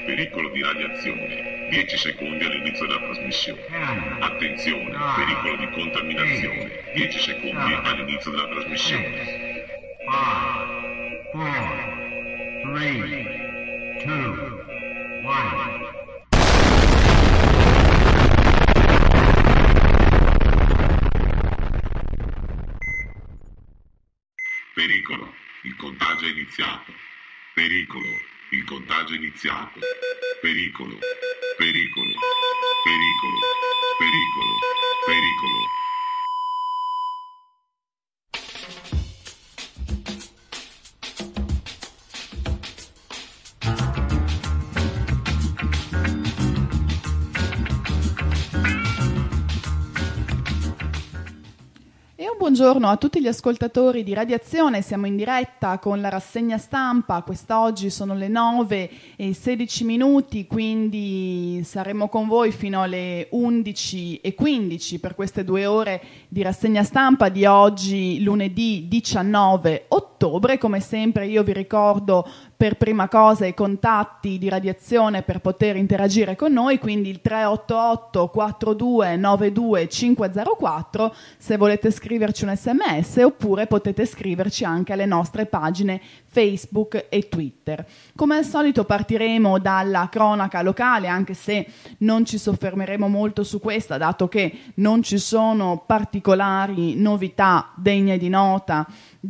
Pericolo di radiazione. 10 secondi all'inizio della trasmissione. Attenzione, pericolo di contaminazione. 10 secondi all'inizio della trasmissione. 5, 4, 3, 2, 1. Pericolo, il contagio è iniziato. Pericolo, il contagio è iniziato. Pericolo, pericolo, pericolo, pericolo, pericolo. Buongiorno a tutti gli ascoltatori di Radiazione, siamo in diretta con la rassegna stampa, quest'oggi sono le 9:16, quindi saremo con voi fino alle 11:15 per queste 2 ore di rassegna stampa di oggi, lunedì 19 ottobre. Come sempre io vi ricordo per prima cosa i contatti di Radiazione per poter interagire con noi, quindi il 388 42 92 504 se volete scriverci un sms, oppure potete scriverci anche alle nostre pagine Facebook e Twitter. Come al solito partiremo dalla cronaca locale, anche se non ci soffermeremo molto su questa, dato che non ci sono particolari novità degne di nota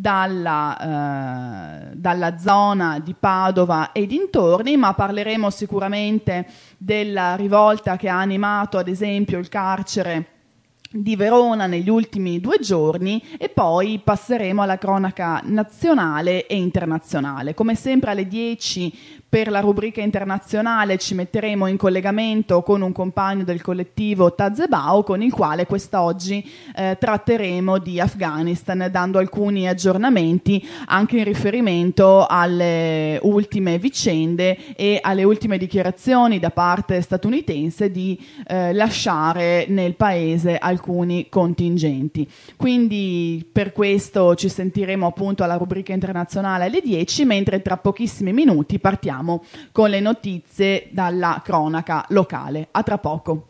dalla zona di Padova e dintorni, ma parleremo sicuramente della rivolta che ha animato ad esempio il carcere di Verona negli ultimi 2 giorni, e poi passeremo alla cronaca nazionale e internazionale. Come sempre alle 10 per la rubrica internazionale ci metteremo in collegamento con un compagno del collettivo Tazebao, con il quale quest'oggi tratteremo di Afghanistan, dando alcuni aggiornamenti anche in riferimento alle ultime vicende e alle ultime dichiarazioni da parte statunitense di lasciare nel paese alcuni contingenti. Quindi per questo ci sentiremo appunto alla rubrica internazionale alle 10, mentre tra pochissimi minuti partiamo con le notizie dalla cronaca locale. A tra poco.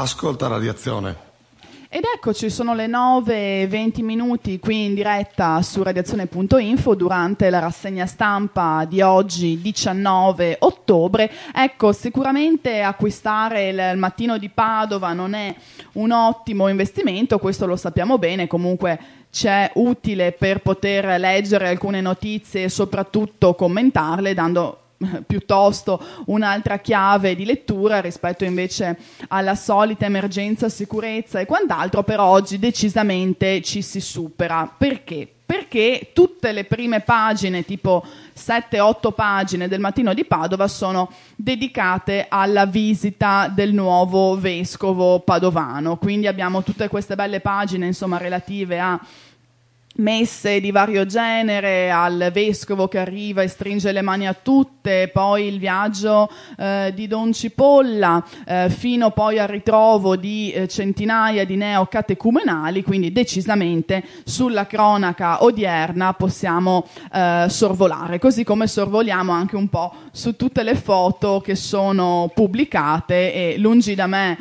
ascolta Radiazione. Ed eccoci, sono le 9:20 qui in diretta su radiazione.info durante la rassegna stampa di oggi 19 ottobre. Ecco, sicuramente acquistare il Mattino di Padova non è un ottimo investimento, questo lo sappiamo bene, comunque c'è utile per poter leggere alcune notizie e soprattutto commentarle, dando piuttosto un'altra chiave di lettura rispetto invece alla solita emergenza, sicurezza e quant'altro. Per oggi decisamente ci si supera. Perché? Perché tutte le prime pagine, tipo 7-8 pagine del Mattino di Padova, sono dedicate alla visita del nuovo vescovo padovano. Quindi abbiamo tutte queste belle pagine, insomma, relative a messe di vario genere, al vescovo che arriva e stringe le mani a tutte, poi il viaggio di Don Cipolla, fino poi al ritrovo di centinaia di neocatecumenali, quindi decisamente sulla cronaca odierna possiamo sorvolare, così come sorvoliamo anche un po' su tutte le foto che sono pubblicate, e lungi da me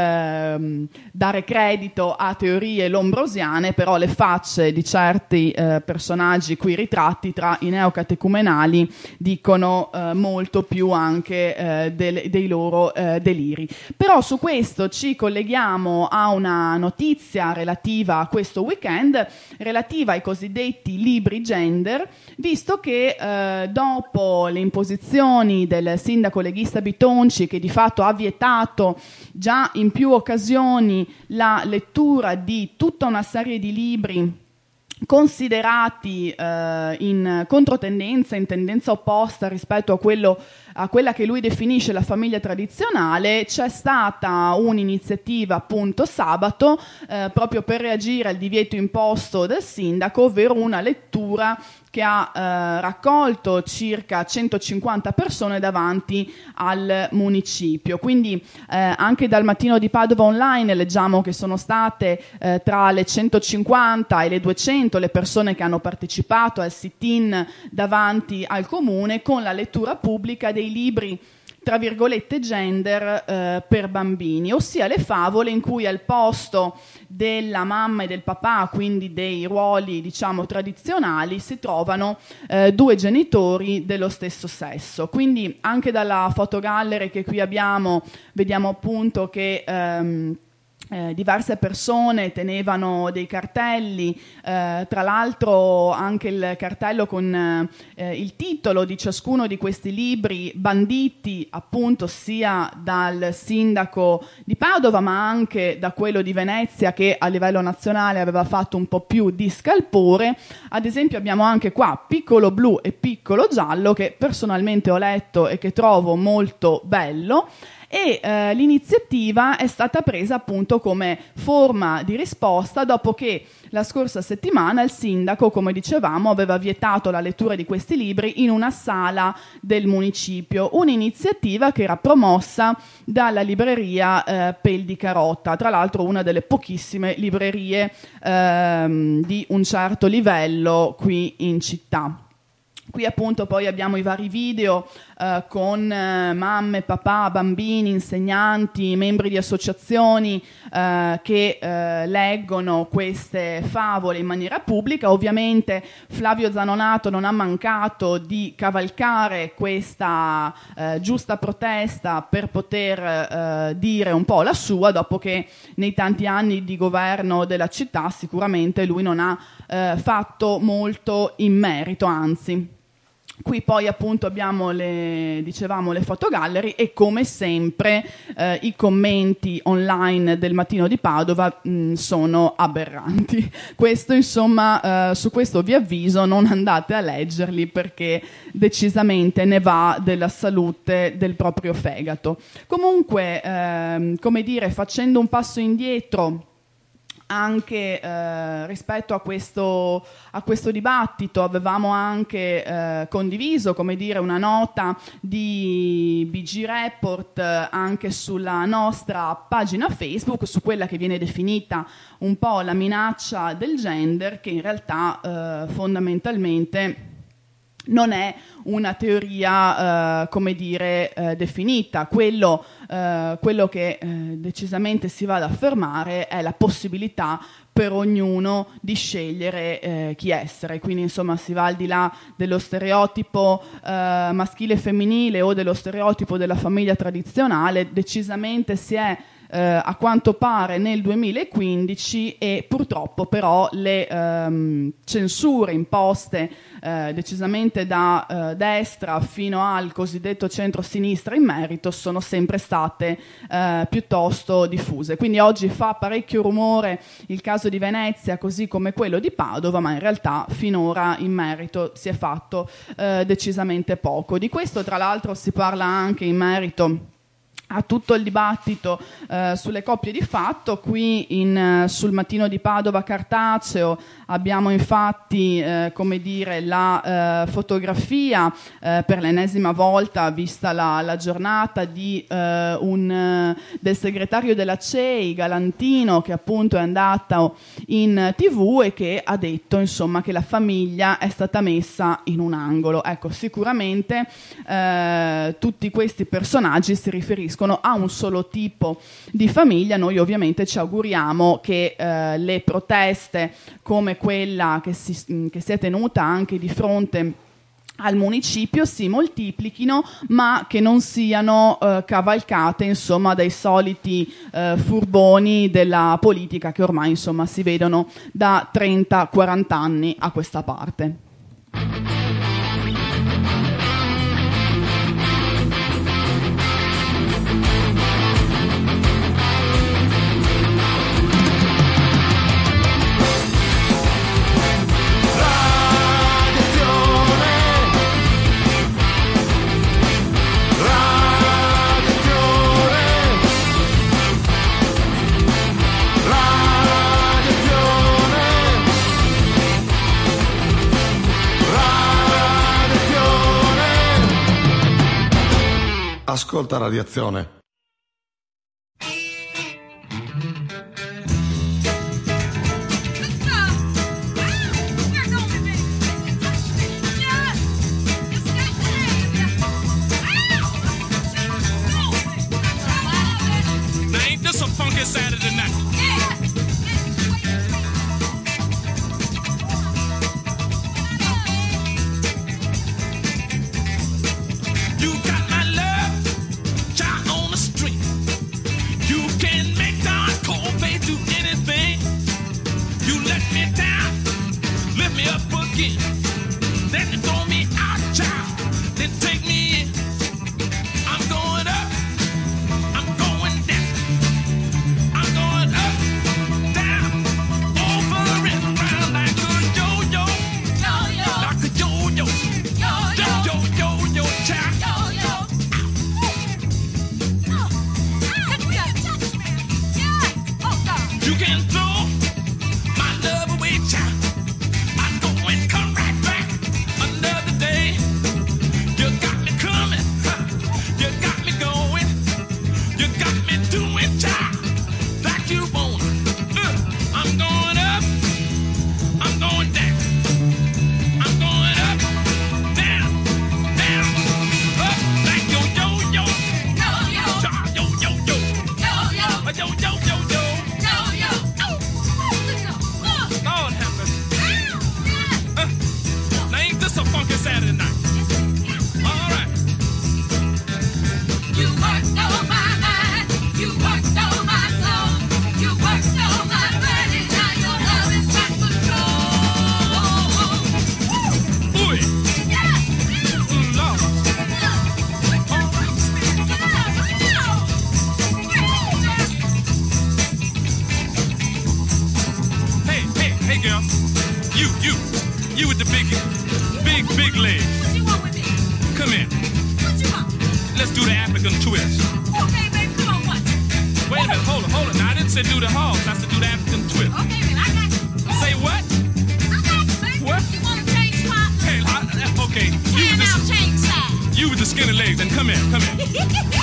dare credito a teorie lombrosiane, però le facce di certi personaggi qui ritratti tra i neocatecumenali dicono molto più anche dei loro deliri. Però su questo ci colleghiamo a una notizia relativa a questo weekend, relativa ai cosiddetti libri gender, visto che dopo le imposizioni del sindaco leghista Bitonci, che di fatto ha vietato già in più occasioni la lettura di tutta una serie di libri considerati in controtendenza, in tendenza opposta rispetto a quella che lui definisce la famiglia tradizionale, c'è stata un'iniziativa appunto sabato proprio per reagire al divieto imposto del sindaco, ovvero una lettura che ha raccolto circa 150 persone davanti al municipio. Quindi anche dal Mattino di Padova Online leggiamo che sono state tra le 150 e le 200 le persone che hanno partecipato al sit-in davanti al comune con la lettura pubblica dei libri tra virgolette gender per bambini, ossia le favole in cui al posto della mamma e del papà, quindi dei ruoli diciamo tradizionali, si trovano due genitori dello stesso sesso. Quindi anche dalla fotogallery che qui abbiamo vediamo appunto che diverse persone tenevano dei cartelli, tra l'altro anche il cartello con il titolo di ciascuno di questi libri, banditi appunto sia dal sindaco di Padova ma anche da quello di Venezia, che a livello nazionale aveva fatto un po' più di scalpore. Ad esempio abbiamo anche qua Piccolo Blu e Piccolo Giallo, che personalmente ho letto e che trovo molto bello. E l'iniziativa è stata presa appunto come forma di risposta dopo che la scorsa settimana il sindaco, come dicevamo, aveva vietato la lettura di questi libri in una sala del municipio, un'iniziativa che era promossa dalla libreria Pel di Carota, tra l'altro una delle pochissime librerie di un certo livello qui in città. Qui appunto poi abbiamo i vari video con mamme, papà, bambini, insegnanti, membri di associazioni che leggono queste favole in maniera pubblica. Ovviamente Flavio Zanonato non ha mancato di cavalcare questa giusta protesta per poter dire un po' la sua, dopo che nei tanti anni di governo della città sicuramente lui non ha fatto molto in merito, anzi. Qui poi appunto abbiamo le fotogallery e come sempre i commenti online del Mattino di Padova sono aberranti. Questo insomma, su questo vi avviso, non andate a leggerli perché decisamente ne va della salute del proprio fegato. Comunque, come dire, facendo un passo indietro anche rispetto a questo dibattito, avevamo anche condiviso, come dire, una nota di BG Report anche sulla nostra pagina Facebook, su quella che viene definita un po' la minaccia del gender, che in realtà fondamentalmente non è una teoria, come dire, definita. Quello che decisamente si va ad affermare è la possibilità per ognuno di scegliere chi essere. Quindi insomma si va al di là dello stereotipo maschile e femminile o dello stereotipo della famiglia tradizionale. Decisamente si è a quanto pare nel 2015, e purtroppo però le censure imposte decisamente da destra fino al cosiddetto centro-sinistra in merito sono sempre state piuttosto diffuse. Quindi oggi fa parecchio rumore il caso di Venezia, così come quello di Padova, ma in realtà finora in merito si è fatto decisamente poco. Di questo tra l'altro si parla anche in merito a tutto il dibattito sulle coppie di fatto. Qui sul Mattino di Padova cartaceo abbiamo infatti come dire, la fotografia per l'ennesima volta, vista la giornata, del segretario della CEI Galantino, che appunto è andato in TV e che ha detto insomma che la famiglia è stata messa in un angolo. Ecco, sicuramente tutti questi personaggi si riferiscono a un solo tipo di famiglia. Noi ovviamente ci auguriamo che le proteste come quella che si è tenuta anche di fronte al municipio si moltiplichino, ma che non siano cavalcate insomma dai soliti furboni della politica che ormai insomma si vedono da 30-40 anni a questa parte. Ascolta Radiazione. You with the big legs. What you want with me? Come here. What you want? Let's do the African twist. Okay, baby, come on, what? Wait a minute, hold it. Now, I didn't say do the hog. I said do the African twist. Okay, then I got you. Say what? I got you, baby. What? You want to change spots? Hey, okay. And now change sides. You with the skinny legs, and come here. He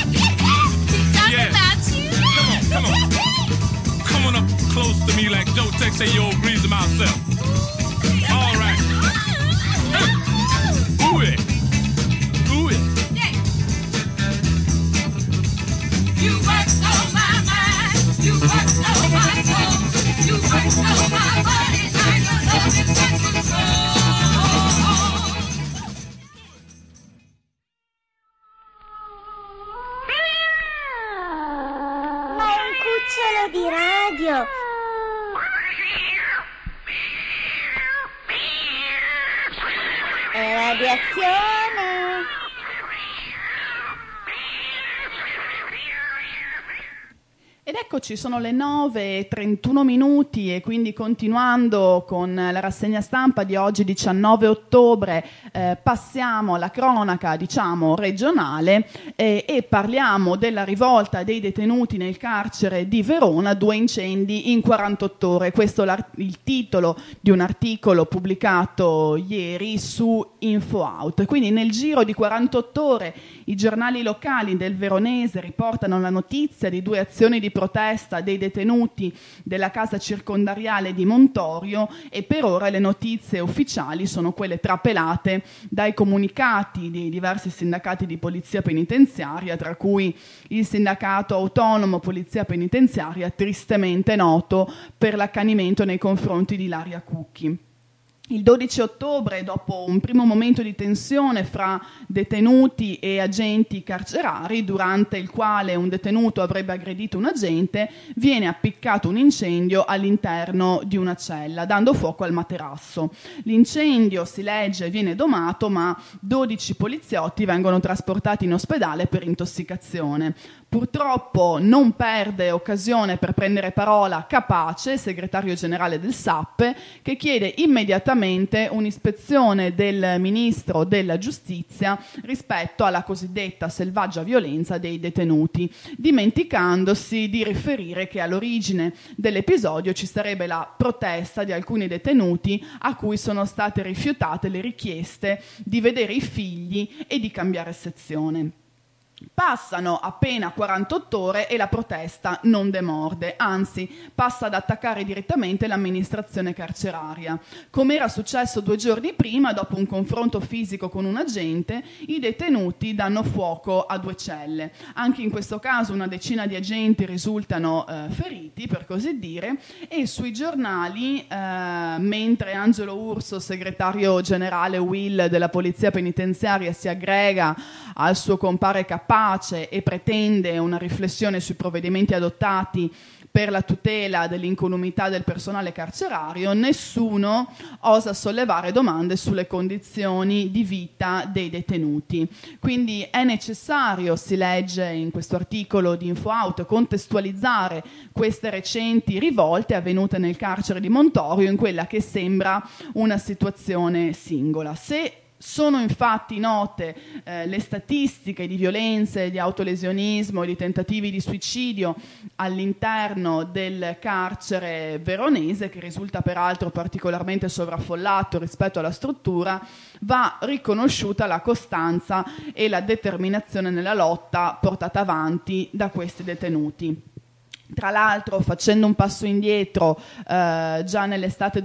talking Yes. about you. Come on. Come on up close to me like Joe Tex say your old greasy mouth self. All right. Ooh, cambio di radio. È radiazione. Ed eccoci, sono le 9:31 e quindi continuando con la rassegna stampa di oggi 19 ottobre passiamo alla cronaca regionale e parliamo della rivolta dei detenuti nel carcere di Verona, 2 incendi in 48 ore. Questo è il titolo di un articolo pubblicato ieri su InfoOut. Quindi nel giro di 48 ore i giornali locali del veronese riportano la notizia di 2 azioni di protesta dei detenuti della casa circondariale di Montorio e per ora le notizie ufficiali sono quelle trapelate dai comunicati dei diversi sindacati di polizia penitenziaria, tra cui il sindacato autonomo polizia penitenziaria, tristemente noto per l'accanimento nei confronti di Ilaria Cucchi. Il 12 ottobre, dopo un primo momento di tensione fra detenuti e agenti carcerari, durante il quale un detenuto avrebbe aggredito un agente, viene appiccato un incendio all'interno di una cella, dando fuoco al materasso. L'incendio, si legge, viene domato, ma 12 poliziotti vengono trasportati in ospedale per intossicazione. Purtroppo non perde occasione per prendere parola Capace, segretario generale del SAPPE, che chiede immediatamente un'ispezione del ministro della giustizia rispetto alla cosiddetta selvaggia violenza dei detenuti, dimenticandosi di riferire che all'origine dell'episodio ci sarebbe la protesta di alcuni detenuti a cui sono state rifiutate le richieste di vedere i figli e di cambiare sezione. Passano appena 48 ore e la protesta non demorde, anzi passa ad attaccare direttamente l'amministrazione carceraria. Come era successo 2 giorni prima, dopo un confronto fisico con un agente, i detenuti danno fuoco a 2 celle. Anche in questo caso una decina di agenti risultano feriti, per così dire, e sui giornali, mentre Angelo Urso, segretario generale UIL della Polizia Penitenziaria, si aggrega al suo compare Capace e pretende una riflessione sui provvedimenti adottati per la tutela dell'incolumità del personale carcerario, nessuno osa sollevare domande sulle condizioni di vita dei detenuti. Quindi è necessario, si legge in questo articolo di InfoOut, contestualizzare queste recenti rivolte avvenute nel carcere di Montorio in quella che sembra una situazione singola. Se sono infatti note le statistiche di violenze, di autolesionismo e di tentativi di suicidio all'interno del carcere veronese, che risulta peraltro particolarmente sovraffollato rispetto alla struttura, va riconosciuta la costanza e la determinazione nella lotta portata avanti da questi detenuti. Tra l'altro, facendo un passo indietro, già nell'estate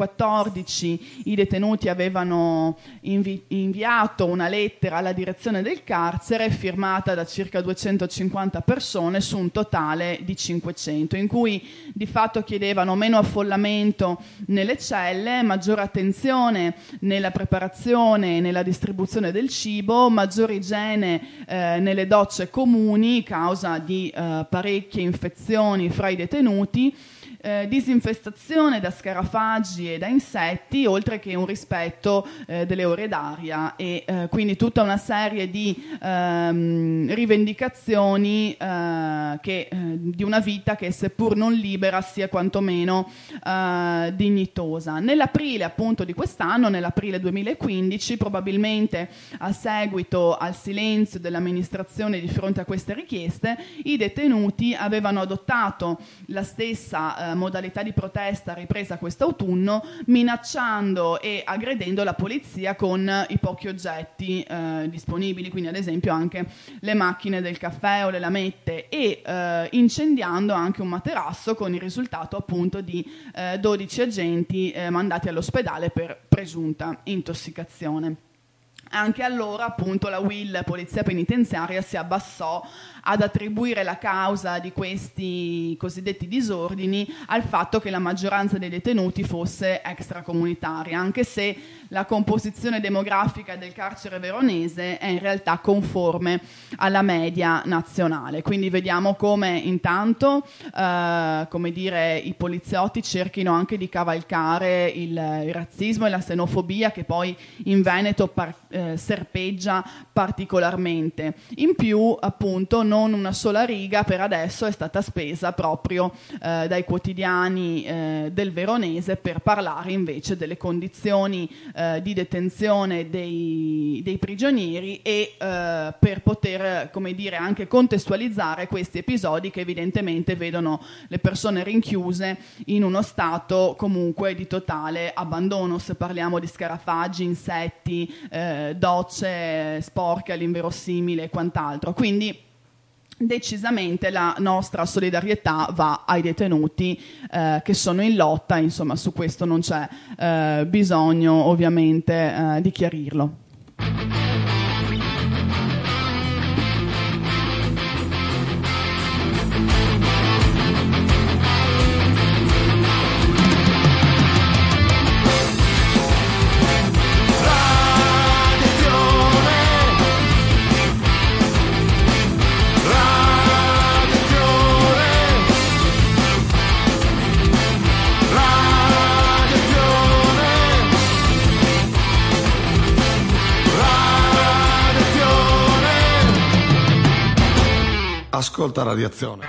2014 i detenuti avevano inviato una lettera alla direzione del carcere firmata da circa 250 persone su un totale di 500, in cui di fatto chiedevano meno affollamento nelle celle, maggiore attenzione nella preparazione e nella distribuzione del cibo, maggiore igiene nelle docce comuni causa di parecchie infezioni fra i detenuti, disinfestazione da scarafaggi e da insetti, oltre che un rispetto delle ore d'aria e quindi tutta una serie di rivendicazioni di una vita che, seppur non libera, sia quantomeno dignitosa. Nell'aprile appunto di quest'anno, nell'aprile 2015, probabilmente a seguito al silenzio dell'amministrazione di fronte a queste richieste, i detenuti avevano adottato la stessa modalità di protesta ripresa quest'autunno, minacciando e aggredendo la polizia con i pochi oggetti disponibili, quindi ad esempio anche le macchine del caffè o le lamette, e incendiando anche un materasso, con il risultato appunto di 12 agenti mandati all'ospedale per presunta intossicazione. Anche allora, appunto, la UIL, Polizia Penitenziaria, si abbassò ad attribuire la causa di questi cosiddetti disordini al fatto che la maggioranza dei detenuti fosse extracomunitaria, anche se la composizione demografica del carcere veronese è in realtà conforme alla media nazionale. Quindi vediamo come intanto i poliziotti cerchino anche di cavalcare il razzismo e la xenofobia, che poi in Veneto serpeggia particolarmente. In più, appunto, non una sola riga per adesso è stata spesa proprio dai quotidiani del veronese per parlare invece delle condizioni di detenzione dei prigionieri e per poter, anche contestualizzare questi episodi che evidentemente vedono le persone rinchiuse in uno stato comunque di totale abbandono, se parliamo di scarafaggi, insetti, docce sporche all'inverosimile e quant'altro. Quindi decisamente la nostra solidarietà va ai detenuti che sono in lotta, insomma su questo non c'è bisogno ovviamente di chiarirlo. Ascolta Radiazione.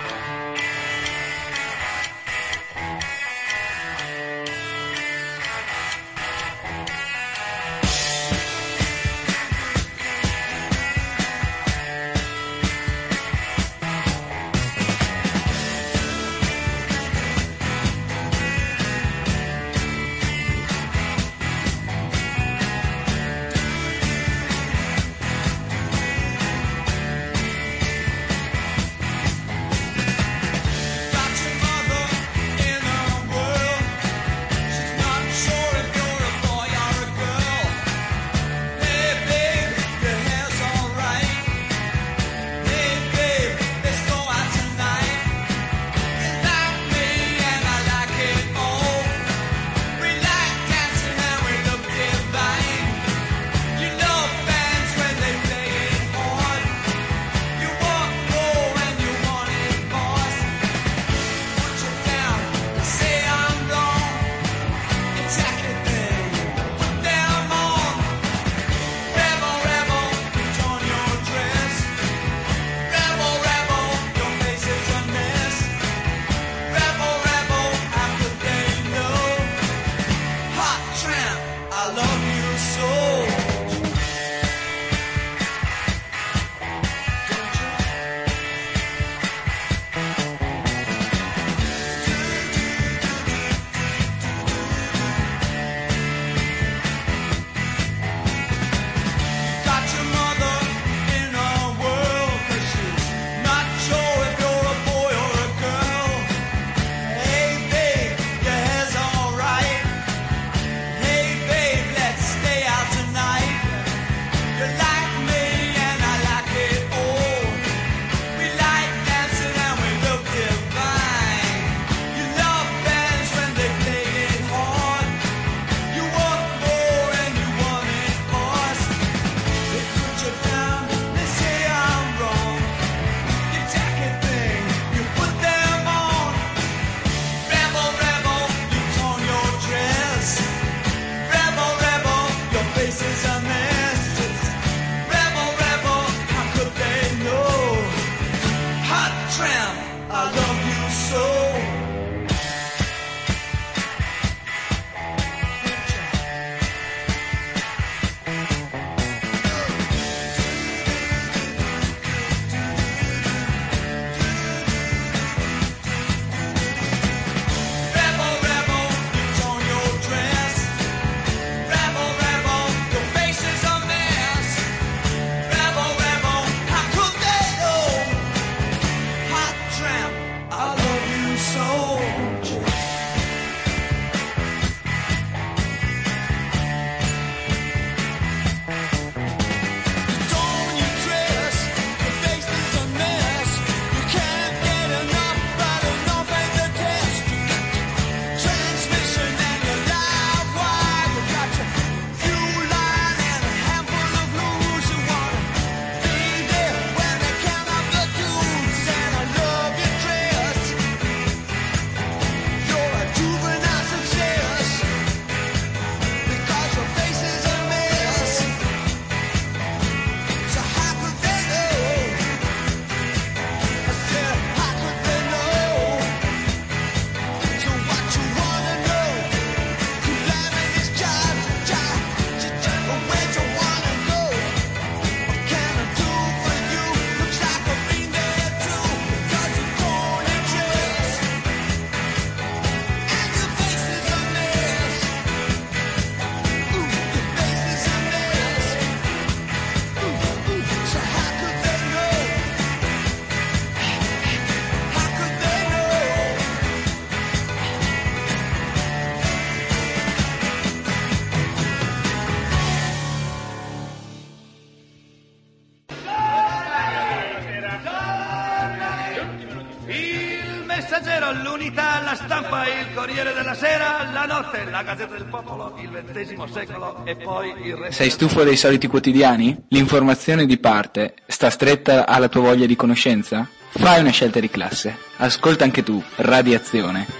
Messaggero, l'Unità, la Stampa, il Corriere della Sera, la Notte, la Gazzetta del Popolo, il XX secolo e poi il resto. Sei stufo dei soliti quotidiani? L'informazione di parte sta stretta alla tua voglia di conoscenza? Fai una scelta di classe. Ascolta anche tu Radiazione.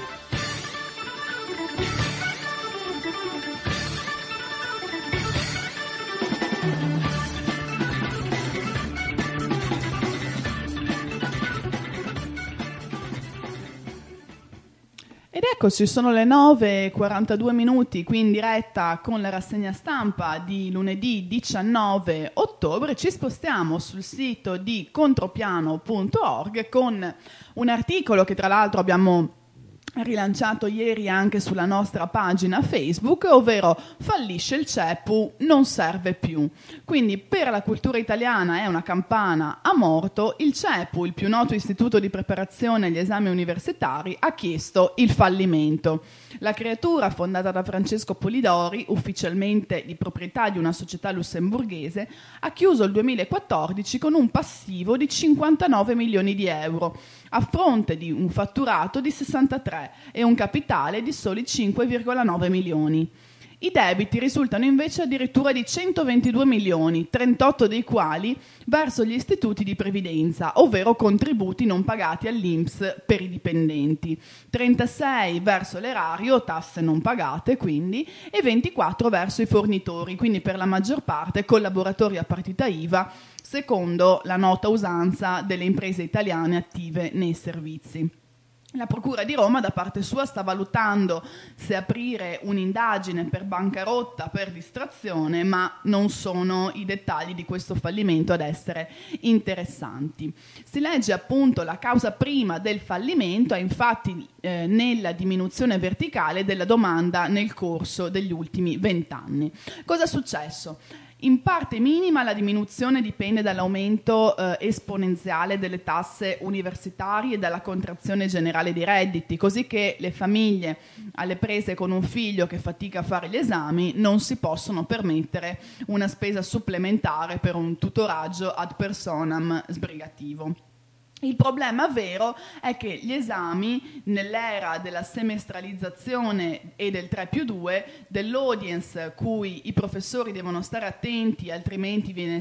Ed eccoci, sono le 9:42 qui in diretta con la rassegna stampa di lunedì 19 ottobre. Ci spostiamo sul sito di contropiano.org con un articolo che tra l'altro abbiamo rilanciato ieri anche sulla nostra pagina Facebook, ovvero fallisce il CEPU, non serve più. Quindi per la cultura italiana è una campana a morto. Il CEPU, il più noto istituto di preparazione agli esami universitari, ha chiesto il fallimento. La creatura, fondata da Francesco Polidori, ufficialmente di proprietà di una società lussemburghese, ha chiuso il 2014 con un passivo di 59 milioni di euro, a fronte di un fatturato di 63 e un capitale di soli 5,9 milioni. I debiti risultano invece addirittura di 122 milioni, 38 dei quali verso gli istituti di previdenza, ovvero contributi non pagati all'INPS per i dipendenti, 36 verso l'erario, tasse non pagate quindi, e 24 verso i fornitori, quindi per la maggior parte collaboratori a partita IVA, secondo la nota usanza delle imprese italiane attive nei servizi. La Procura di Roma, da parte sua, sta valutando se aprire un'indagine per bancarotta, per distrazione, ma non sono i dettagli di questo fallimento ad essere interessanti. Si legge appunto la causa prima del fallimento è infatti nella diminuzione verticale della domanda nel corso degli ultimi 20 anni. Cosa è successo? In parte minima la diminuzione dipende dall'aumento esponenziale delle tasse universitarie e dalla contrazione generale dei redditi, così che le famiglie alle prese con un figlio che fatica a fare gli esami non si possono permettere una spesa supplementare per un tutoraggio ad personam sbrigativo. Il problema vero è che gli esami, nell'era della semestralizzazione e del 3+2, dell'audience cui i professori devono stare attenti, altrimenti viene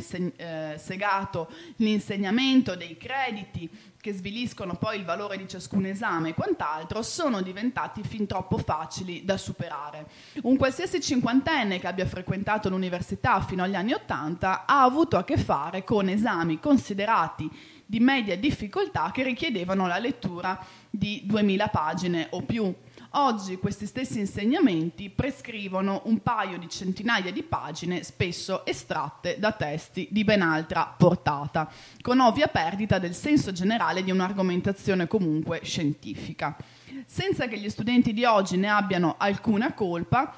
segato l'insegnamento, dei crediti che sviliscono poi il valore di ciascun esame e quant'altro, sono diventati fin troppo facili da superare. Un qualsiasi cinquantenne che abbia frequentato l'università fino agli anni '80 ha avuto a che fare con esami considerati di media difficoltà che richiedevano la lettura di 2000 pagine o più. Oggi questi stessi insegnamenti prescrivono un paio di centinaia di pagine, spesso estratte da testi di ben altra portata, con ovvia perdita del senso generale di un'argomentazione comunque scientifica. Senza che gli studenti di oggi ne abbiano alcuna colpa,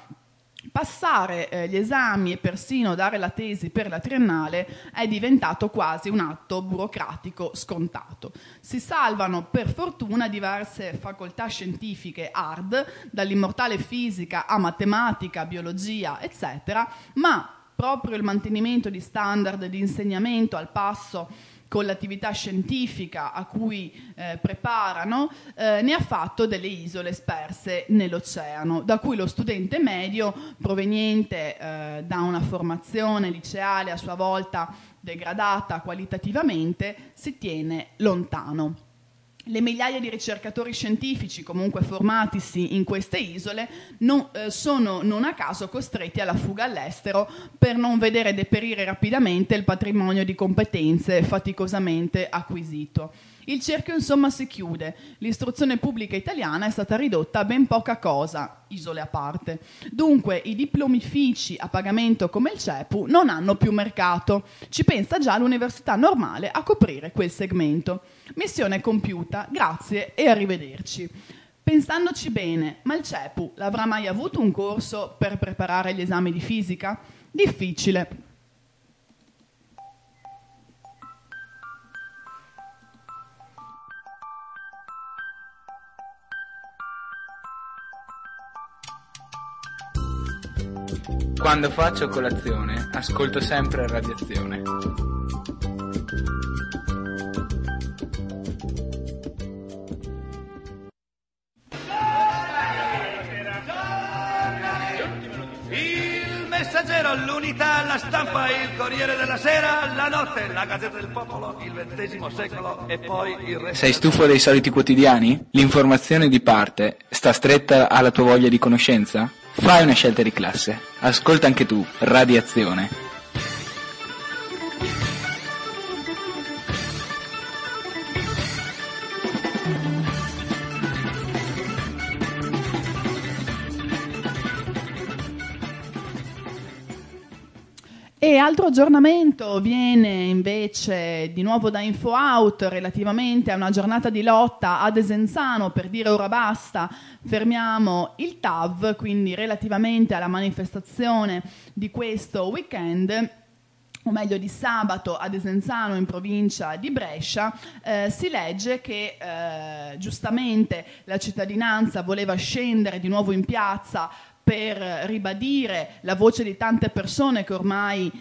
passare gli esami e persino dare la tesi per la triennale è diventato quasi un atto burocratico scontato. Si salvano per fortuna diverse facoltà scientifiche hard, dall'immortale fisica a matematica, biologia, eccetera, ma proprio il mantenimento di standard di insegnamento al passo con l'attività scientifica a cui preparano, ne ha fatto delle isole sperse nell'oceano, da cui lo studente medio, proveniente da una formazione liceale a sua volta degradata qualitativamente, si tiene lontano. Le migliaia di ricercatori scientifici comunque formatisi in queste isole sono non a caso costretti alla fuga all'estero per non vedere deperire rapidamente il patrimonio di competenze faticosamente acquisito. Il cerchio insomma si chiude, l'istruzione pubblica italiana è stata ridotta a ben poca cosa, isole a parte. Dunque i diplomifici a pagamento come il CEPU non hanno più mercato, ci pensa già l'università normale a coprire quel segmento. Missione compiuta, grazie e arrivederci. Pensandoci bene, ma il CEPU l'avrà mai avuto un corso per preparare gli esami di fisica? Difficile. Quando faccio colazione, ascolto sempre Radiazione. Messaggero, l'Unità, la Stampa, il Corriere della Sera, la Notte, la Gazzetta del Popolo, il XX secolo e poi il resto. Sei stufo dei soliti quotidiani? L'informazione di parte sta stretta alla tua voglia di conoscenza? Fai una scelta di classe. Ascolta anche tu Radiazione. E altro aggiornamento viene invece di nuovo da InfoOut relativamente a una giornata di lotta a Desenzano per dire ora basta, fermiamo il TAV, quindi relativamente alla manifestazione di questo weekend, o meglio di sabato a Desenzano in provincia di Brescia, si legge che giustamente la cittadinanza voleva scendere di nuovo in piazza per ribadire la voce di tante persone che ormai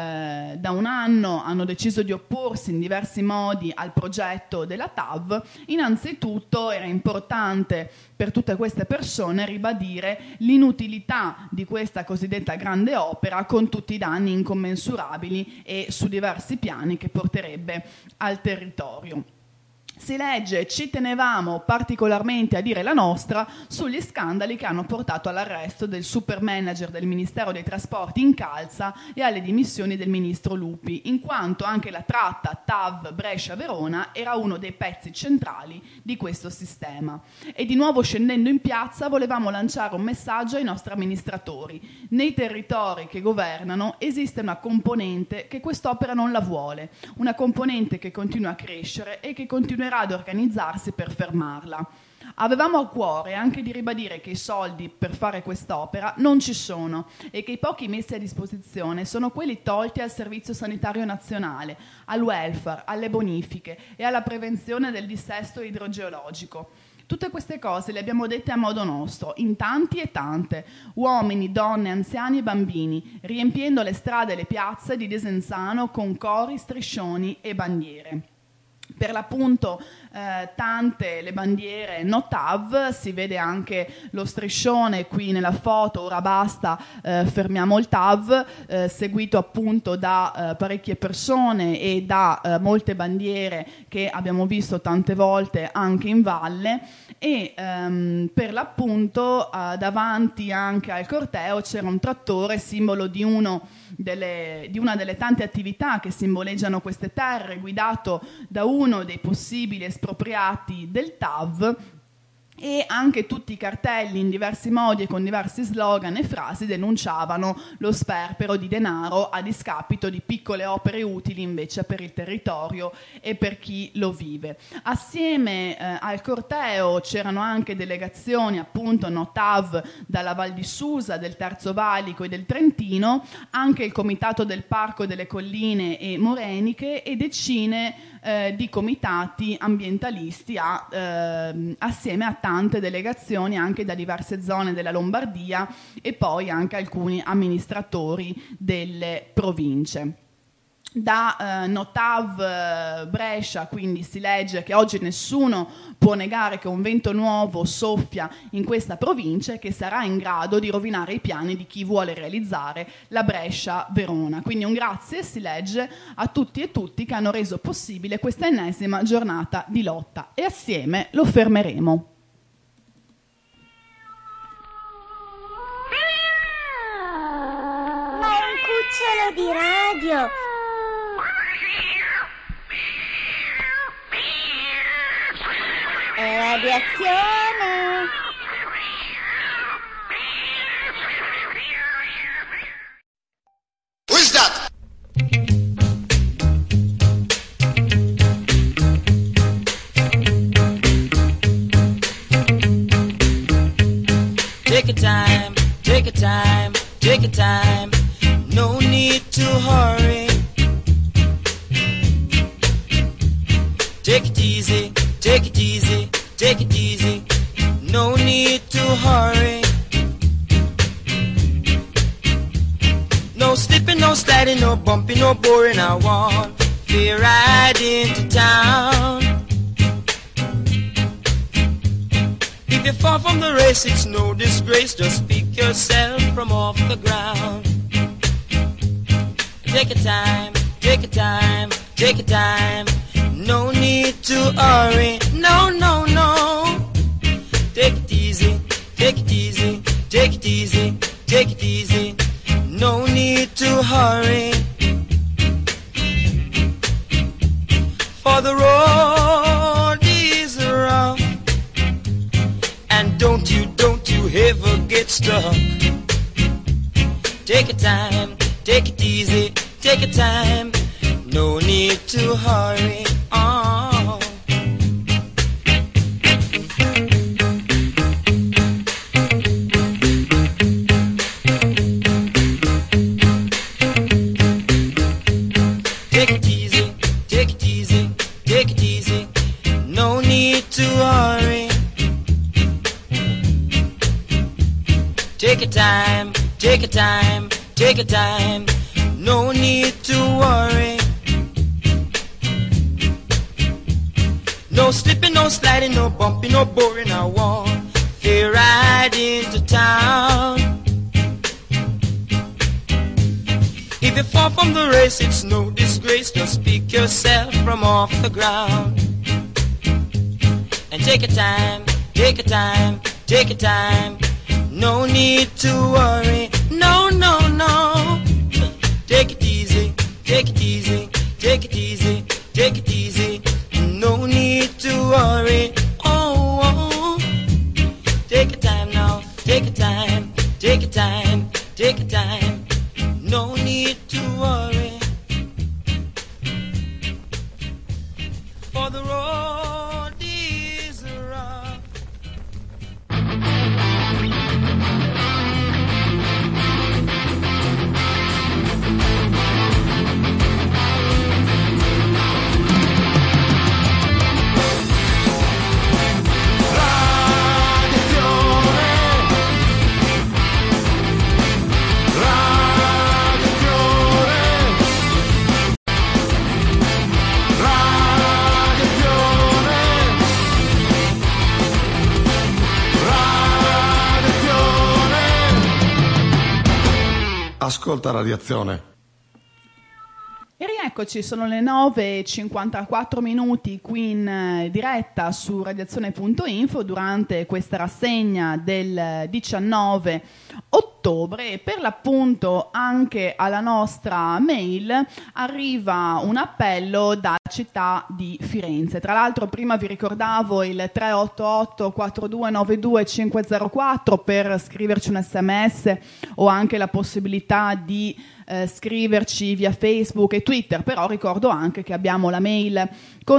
da un anno hanno deciso di opporsi in diversi modi al progetto della TAV. Innanzitutto era importante per tutte queste persone ribadire l'inutilità di questa cosiddetta grande opera con tutti i danni incommensurabili e su diversi piani che porterebbe al territorio. Si legge: ci tenevamo particolarmente a dire la nostra sugli scandali che hanno portato all'arresto del super manager del Ministero dei Trasporti Incalza e alle dimissioni del ministro Lupi, in quanto anche la tratta TAV Brescia-Verona era uno dei pezzi centrali di questo sistema. E di nuovo scendendo in piazza volevamo lanciare un messaggio ai nostri amministratori. Nei territori che governano esiste una componente che quest'opera non la vuole, una componente che continua a crescere e che continuerà ad organizzarsi per fermarla. Avevamo a cuore anche di ribadire che i soldi per fare quest'opera non ci sono e che i pochi messi a disposizione sono quelli tolti al Servizio Sanitario Nazionale, al welfare, alle bonifiche e alla prevenzione del dissesto idrogeologico. Tutte queste cose le abbiamo dette a modo nostro, in tanti e tante, uomini, donne, anziani e bambini, riempiendo le strade e le piazze di Desenzano con cori, striscioni e bandiere. Per l'appunto tante le bandiere no TAV, si vede anche lo striscione qui nella foto, ora basta, fermiamo il TAV, seguito appunto da parecchie persone e da molte bandiere che abbiamo visto tante volte anche in valle. E per l'appunto davanti anche al corteo c'era un trattore, simbolo di una delle tante attività che simboleggiano queste terre, guidato da uno dei possibili espropriati del TAV, e anche tutti i cartelli in diversi modi e con diversi slogan e frasi denunciavano lo sperpero di denaro a discapito di piccole opere utili invece per il territorio e per chi lo vive. Assieme al corteo c'erano anche delegazioni appunto no TAV dalla Val di Susa, del Terzo Valico e del Trentino, anche il Comitato del Parco delle Colline e Moreniche e decine di comitati ambientalisti assieme a tante delegazioni anche da diverse zone della Lombardia e poi anche alcuni amministratori delle province. Da Notav Brescia quindi si legge che oggi nessuno può negare che un vento nuovo soffia in questa provincia e che sarà in grado di rovinare i piani di chi vuole realizzare la Brescia-Verona. Quindi un grazie, si legge, a tutti e tutti che hanno reso possibile questa ennesima giornata di lotta e assieme lo fermeremo. Ma è un cucciolo di radio! È radiazione! Who's that? Take your time, take your time, take your time. No need to hurry. Take it easy, take it easy, take it easy. No need to hurry. No slipping, no sliding, no bumping, no boring. I want to ride into town. If you fall from the race, it's no disgrace. Just pick yourself from off the ground. Take your time, take your time, take your time. No need to hurry, no, no, no. Take it easy, take it easy, take it easy, take it easy. No need to hurry. For the road is rough, and don't you ever get stuck. Take your time, take it easy, take your time. No need to hurry. Oh. Take it easy, take it easy, take it easy. No need to hurry. Take your time, take your time, take your time. No need to worry. No slipping, no sliding, no bumping, no boring. I want to ride into town. If you fall from the race, it's no disgrace. Just pick yourself from off the ground. And take your time, take your time, take your time. No need to worry, no, no, no. Take it easy, take it easy, take it easy, take it easy. No need to worry, oh, oh. Take your time now, take your time, take your time, take your time. No need to worry. For the road is rough. Ascolta Radiazione. E rieccoci, sono le 9:54 minuti qui in diretta su radiazione.info durante questa rassegna del 19 ottobre e per l'appunto anche alla nostra mail arriva un appello da città di Firenze. Tra l'altro prima vi ricordavo il 388 4292 504 per scriverci un sms o anche la possibilità di scriverci via Facebook e Twitter, però ricordo anche che abbiamo la mail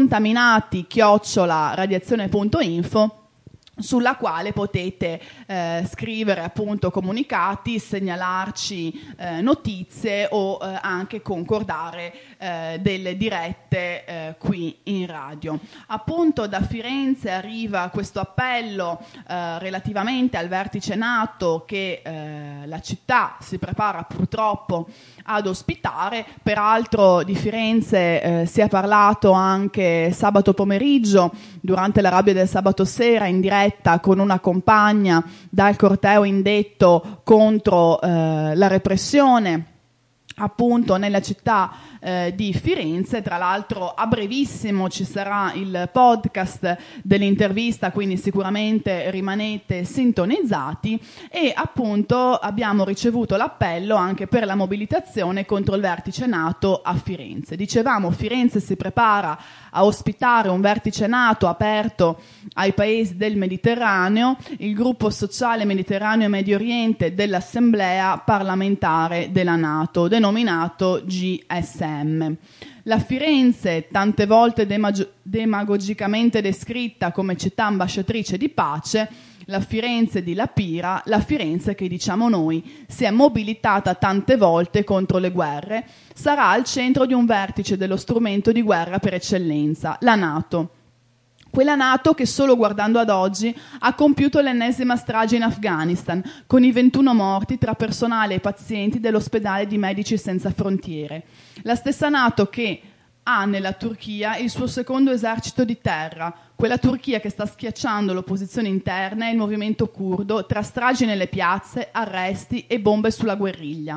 contaminati@radiazione.info sulla quale potete scrivere appunto comunicati, segnalarci notizie o anche concordare delle dirette qui in radio. Appunto da Firenze arriva questo appello relativamente al vertice NATO che la città si prepara purtroppo ad ospitare. Peraltro di Firenze si è parlato anche sabato pomeriggio durante la rabbia del sabato sera in diretta con una compagna dal corteo indetto contro la repressione appunto nella città di Firenze. Tra l'altro a brevissimo ci sarà il podcast dell'intervista, quindi sicuramente rimanete sintonizzati. E appunto abbiamo ricevuto l'appello anche per la mobilitazione contro il vertice NATO a Firenze. Dicevamo, Firenze si prepara a ospitare un vertice NATO aperto ai paesi del Mediterraneo, il gruppo sociale Mediterraneo e Medio Oriente dell'Assemblea parlamentare della NATO, denominato GSM. La Firenze, tante volte demagogicamente descritta come città ambasciatrice di pace, la Firenze di La Pira, la Firenze che diciamo noi si è mobilitata tante volte contro le guerre, sarà al centro di un vertice dello strumento di guerra per eccellenza, la NATO. Quella NATO che solo guardando ad oggi ha compiuto l'ennesima strage in Afghanistan, con i 21 morti tra personale e pazienti dell'ospedale di Medici Senza Frontiere. La stessa NATO che ha nella Turchia il suo secondo esercito di terra, quella Turchia che sta schiacciando l'opposizione interna e il movimento curdo tra stragi nelle piazze, arresti e bombe sulla guerriglia.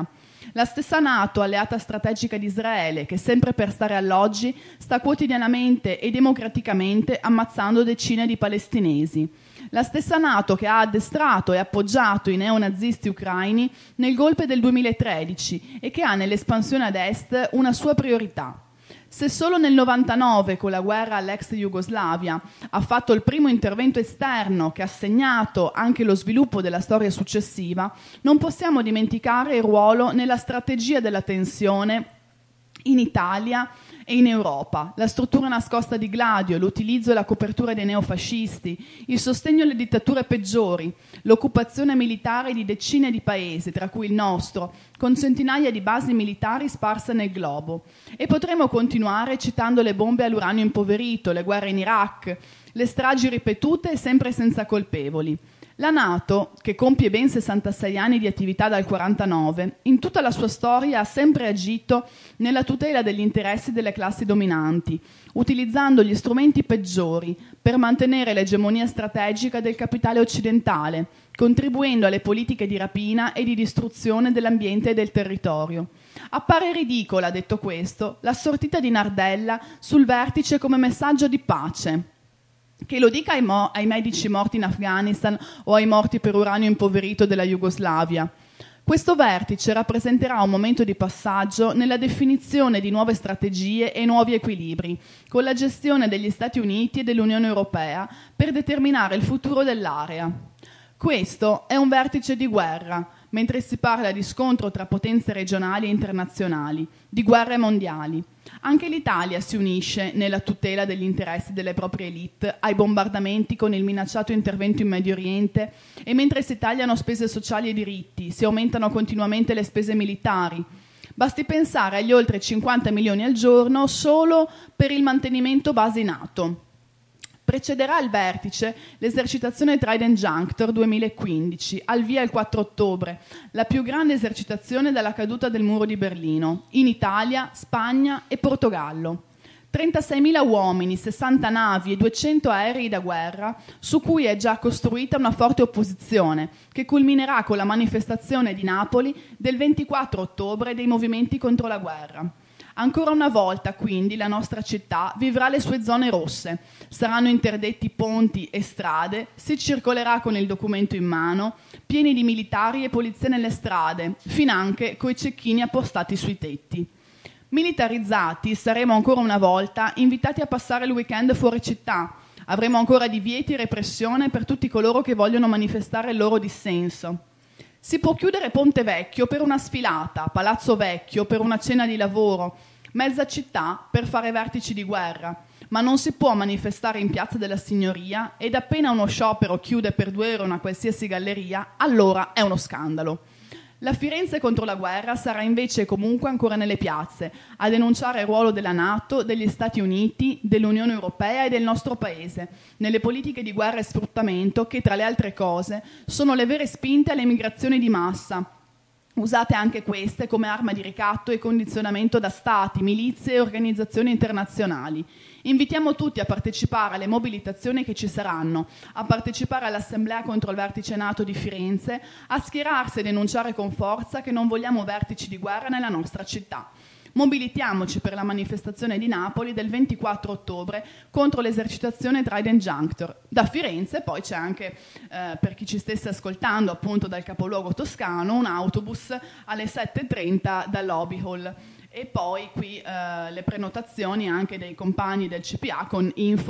La stessa NATO, alleata strategica di Israele, che sempre per stare all'oggi sta quotidianamente e democraticamente ammazzando decine di palestinesi. La stessa NATO che ha addestrato e appoggiato i neonazisti ucraini nel golpe del 2013 e che ha nell'espansione ad est una sua priorità. Se solo nel 99, con la guerra all'ex Jugoslavia, ha fatto il primo intervento esterno che ha segnato anche lo sviluppo della storia successiva, non possiamo dimenticare il ruolo nella strategia della tensione in Italia e in Europa, la struttura nascosta di Gladio, l'utilizzo e la copertura dei neofascisti, il sostegno alle dittature peggiori, l'occupazione militare di decine di paesi, tra cui il nostro, con centinaia di basi militari sparse nel globo. E potremo continuare citando le bombe all'uranio impoverito, le guerre in Iraq, le stragi ripetute e sempre senza colpevoli. La NATO, che compie ben 66 anni di attività dal 1949, in tutta la sua storia ha sempre agito nella tutela degli interessi delle classi dominanti, utilizzando gli strumenti peggiori per mantenere l'egemonia strategica del capitale occidentale, contribuendo alle politiche di rapina e di distruzione dell'ambiente e del territorio. Appare ridicola, detto questo, la sortita di Nardella sul vertice come messaggio di pace. Che lo dica ai medici morti in Afghanistan o ai morti per uranio impoverito della Jugoslavia. Questo vertice rappresenterà un momento di passaggio nella definizione di nuove strategie e nuovi equilibri, con la gestione degli Stati Uniti e dell'Unione Europea per determinare il futuro dell'area. Questo è un vertice di guerra, mentre si parla di scontro tra potenze regionali e internazionali, di guerre mondiali. Anche l'Italia si unisce nella tutela degli interessi delle proprie elite ai bombardamenti con il minacciato intervento in Medio Oriente e mentre si tagliano spese sociali e diritti, si aumentano continuamente le spese militari. Basti pensare agli oltre 50 milioni al giorno solo per il mantenimento basi NATO. Precederà il vertice l'esercitazione Trident Juncture 2015, al via il 4 ottobre, la più grande esercitazione dalla caduta del muro di Berlino, in Italia, Spagna e Portogallo. 36.000 uomini, 60 navi e 200 aerei da guerra, su cui è già costruita una forte opposizione, che culminerà con la manifestazione di Napoli del 24 ottobre dei movimenti contro la guerra. Ancora una volta, quindi, la nostra città vivrà le sue zone rosse. Saranno interdetti ponti e strade, si circolerà con il documento in mano, pieni di militari e polizie nelle strade, finanche coi cecchini appostati sui tetti. Militarizzati, saremo ancora una volta invitati a passare il weekend fuori città. Avremo ancora divieti e repressione per tutti coloro che vogliono manifestare il loro dissenso. Si può chiudere Ponte Vecchio per una sfilata, Palazzo Vecchio per una cena di lavoro, mezza città per fare vertici di guerra, ma non si può manifestare in Piazza della Signoria ed appena uno sciopero chiude per 2 euro una qualsiasi galleria, allora è uno scandalo. La Firenze contro la guerra sarà invece comunque ancora nelle piazze, a denunciare il ruolo della NATO, degli Stati Uniti, dell'Unione Europea e del nostro Paese, nelle politiche di guerra e sfruttamento che, tra le altre cose, sono le vere spinte alle migrazioni di massa, usate anche queste come arma di ricatto e condizionamento da stati, milizie e organizzazioni internazionali. Invitiamo tutti a partecipare alle mobilitazioni che ci saranno, a partecipare all'assemblea contro il vertice NATO di Firenze, a schierarsi e denunciare con forza che non vogliamo vertici di guerra nella nostra città. Mobilitiamoci per la manifestazione di Napoli del 24 ottobre contro l'esercitazione Trident Juncture. Da Firenze poi c'è anche, per chi ci stesse ascoltando appunto dal capoluogo toscano, un autobus alle 7:30 dall'Hobby Hall. E poi qui le prenotazioni anche dei compagni del CPA con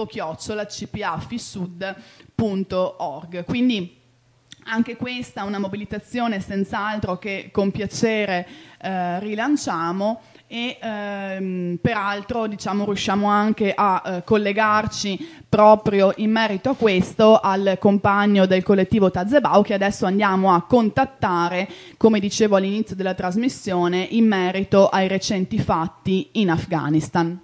info@cpafisud.org. Quindi anche questa è una mobilitazione senz'altro che con piacere rilanciamo e peraltro riusciamo anche a collegarci proprio in merito a questo al compagno del collettivo Tazebau che adesso andiamo a contattare, come dicevo all'inizio della trasmissione, in merito ai recenti fatti in Afghanistan.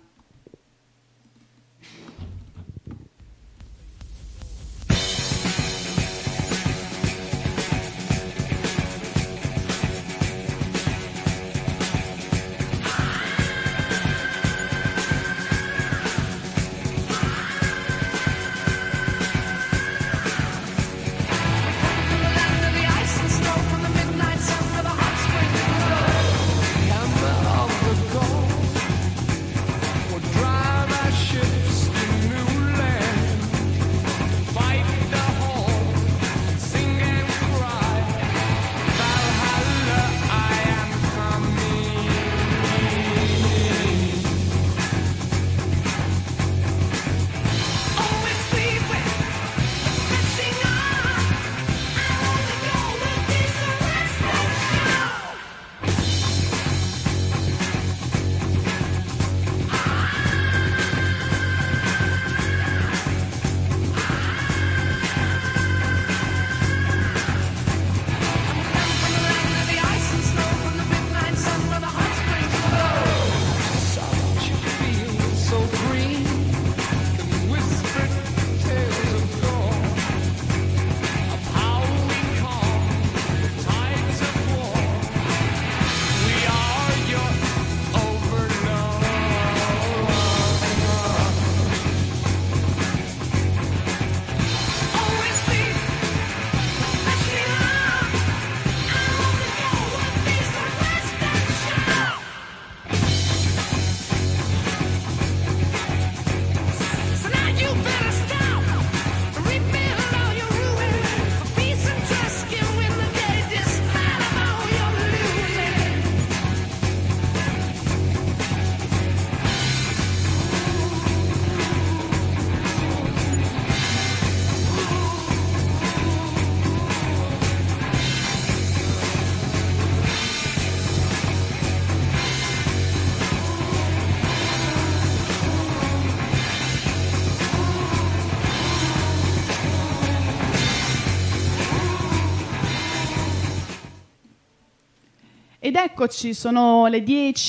Ed eccoci, sono le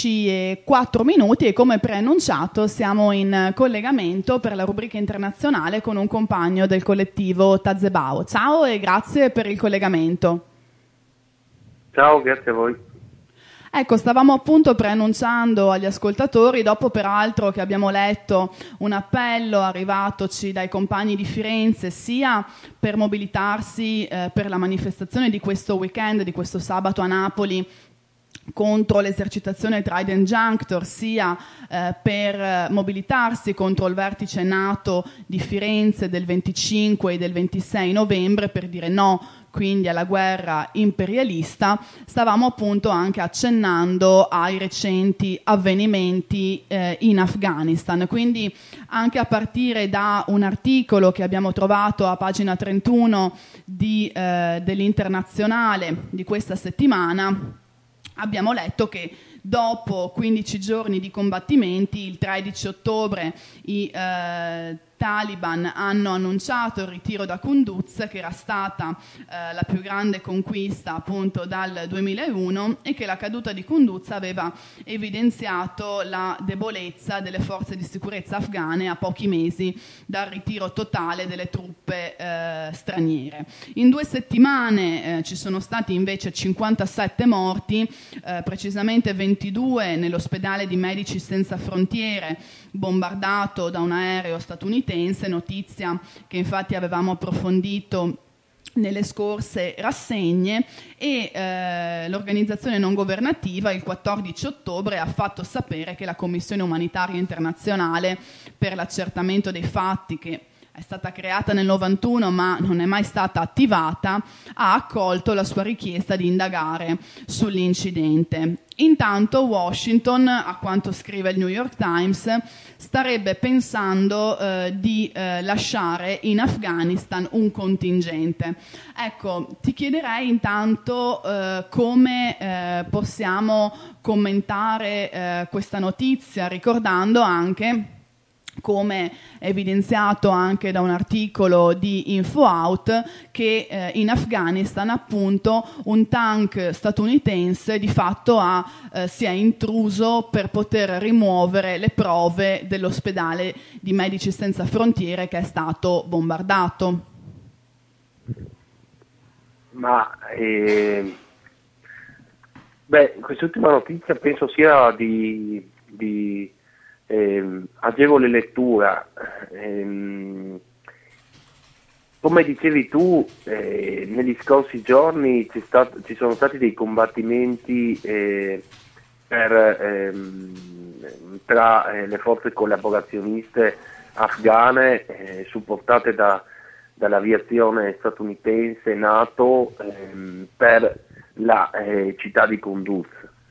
10:04 e come preannunciato siamo in collegamento per la rubrica internazionale con un compagno del collettivo Tazebao. Ciao e grazie per il collegamento. Ciao, grazie a voi. Ecco, stavamo appunto preannunciando agli ascoltatori, dopo peraltro che abbiamo letto un appello arrivatoci dai compagni di Firenze, sia per mobilitarsi per la manifestazione di questo weekend, di questo sabato a Napoli, contro l'esercitazione Trident Juncture, sia per mobilitarsi contro il vertice NATO di Firenze del 25 e del 26 novembre per dire no quindi alla guerra imperialista. Stavamo appunto anche accennando ai recenti avvenimenti in Afghanistan, quindi anche a partire da un articolo che abbiamo trovato a pagina 31 dell'Internazionale di questa settimana. Abbiamo letto che dopo 15 giorni di combattimenti, il 13 ottobre, i Taliban hanno annunciato il ritiro da Kunduz, che era stata la più grande conquista appunto dal 2001, e che la caduta di Kunduz aveva evidenziato la debolezza delle forze di sicurezza afghane a pochi mesi dal ritiro totale delle truppe straniere. In 2 settimane ci sono stati invece 57 morti, precisamente 22 nell'ospedale di Medici Senza Frontiere, bombardato da un aereo statunitense, notizia che infatti avevamo approfondito nelle scorse rassegne, e l'organizzazione non governativa il 14 ottobre ha fatto sapere che la Commissione Umanitaria Internazionale per l'accertamento dei fatti, che è stata creata nel 91 ma non è mai stata attivata, ha accolto la sua richiesta di indagare sull'incidente. Intanto Washington, a quanto scrive il New York Times, starebbe pensando di lasciare in Afghanistan un contingente. Ecco, ti chiederei intanto come possiamo commentare questa notizia, ricordando anche, come evidenziato anche da un articolo di InfoOut, che in Afghanistan appunto un tank statunitense di fatto si è intruso per poter rimuovere le prove dell'ospedale di Medici Senza Frontiere che è stato bombardato. Ma quest'ultima notizia penso sia di agevole lettura. Come dicevi tu, negli scorsi giorni ci sono stati dei combattimenti tra le forze collaborazioniste afghane supportate dall'aviazione statunitense NATO per la città di Kunduz.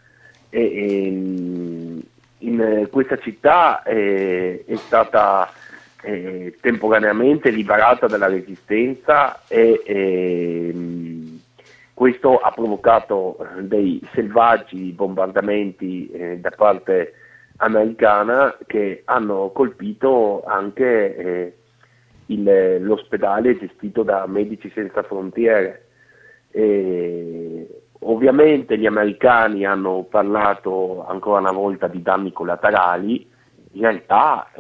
In questa città è stata temporaneamente liberata dalla resistenza e questo ha provocato dei selvaggi bombardamenti da parte americana che hanno colpito anche l'ospedale gestito da Medici Senza Frontiere. Ovviamente gli americani hanno parlato ancora una volta di danni collaterali. In realtà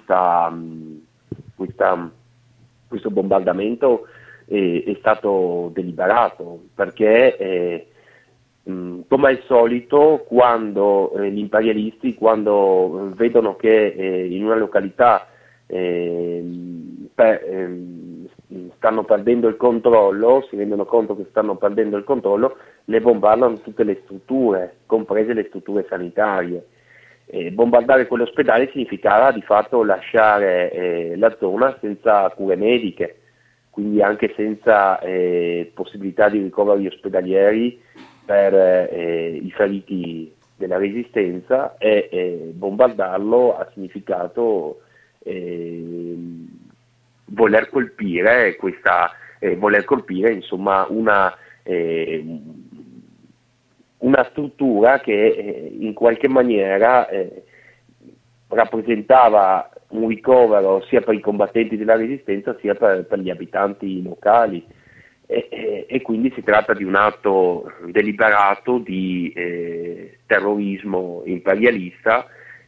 questo bombardamento è stato deliberato perché come al solito quando gli imperialisti vedono che in una località stanno perdendo il controllo, si rendono conto che stanno perdendo il controllo, le bombardano tutte le strutture, comprese le strutture sanitarie. Bombardare quell'ospedale significava di fatto lasciare la zona senza cure mediche, quindi anche senza possibilità di ricoveri ospedalieri per i feriti della resistenza, e bombardarlo ha significato voler colpire insomma una struttura che in qualche maniera rappresentava un ricovero sia per i combattenti della resistenza sia per gli abitanti locali. e quindi si tratta di un atto deliberato di terrorismo imperialista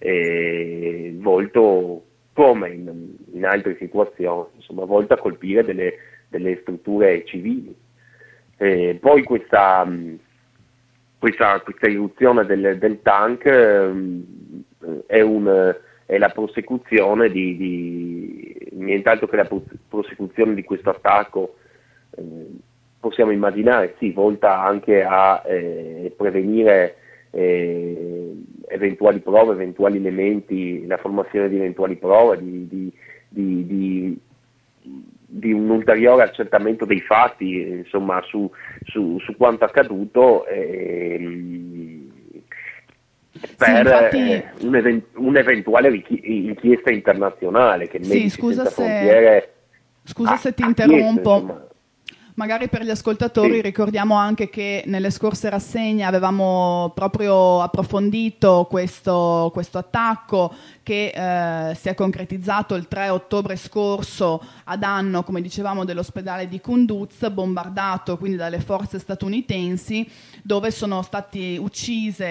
volto, come in altre situazioni, insomma, volto a colpire delle strutture civili. Poi questa irruzione del tank è la prosecuzione di nient'altro che la prosecuzione di questo attacco, possiamo immaginare, sì, volta anche a prevenire eventuali prove, eventuali elementi, la formazione di eventuali prove, di un ulteriore accertamento dei fatti, insomma, su quanto accaduto, per un'eventuale inchiesta internazionale che Medici Senza Frontiere scusa se ti interrompo. Insomma. Magari per gli ascoltatori ricordiamo anche che nelle scorse rassegne avevamo proprio approfondito questo attacco che si è concretizzato il 3 ottobre scorso a danno, come dicevamo, dell'ospedale di Kunduz, bombardato quindi dalle forze statunitensi, dove sono stati uccisi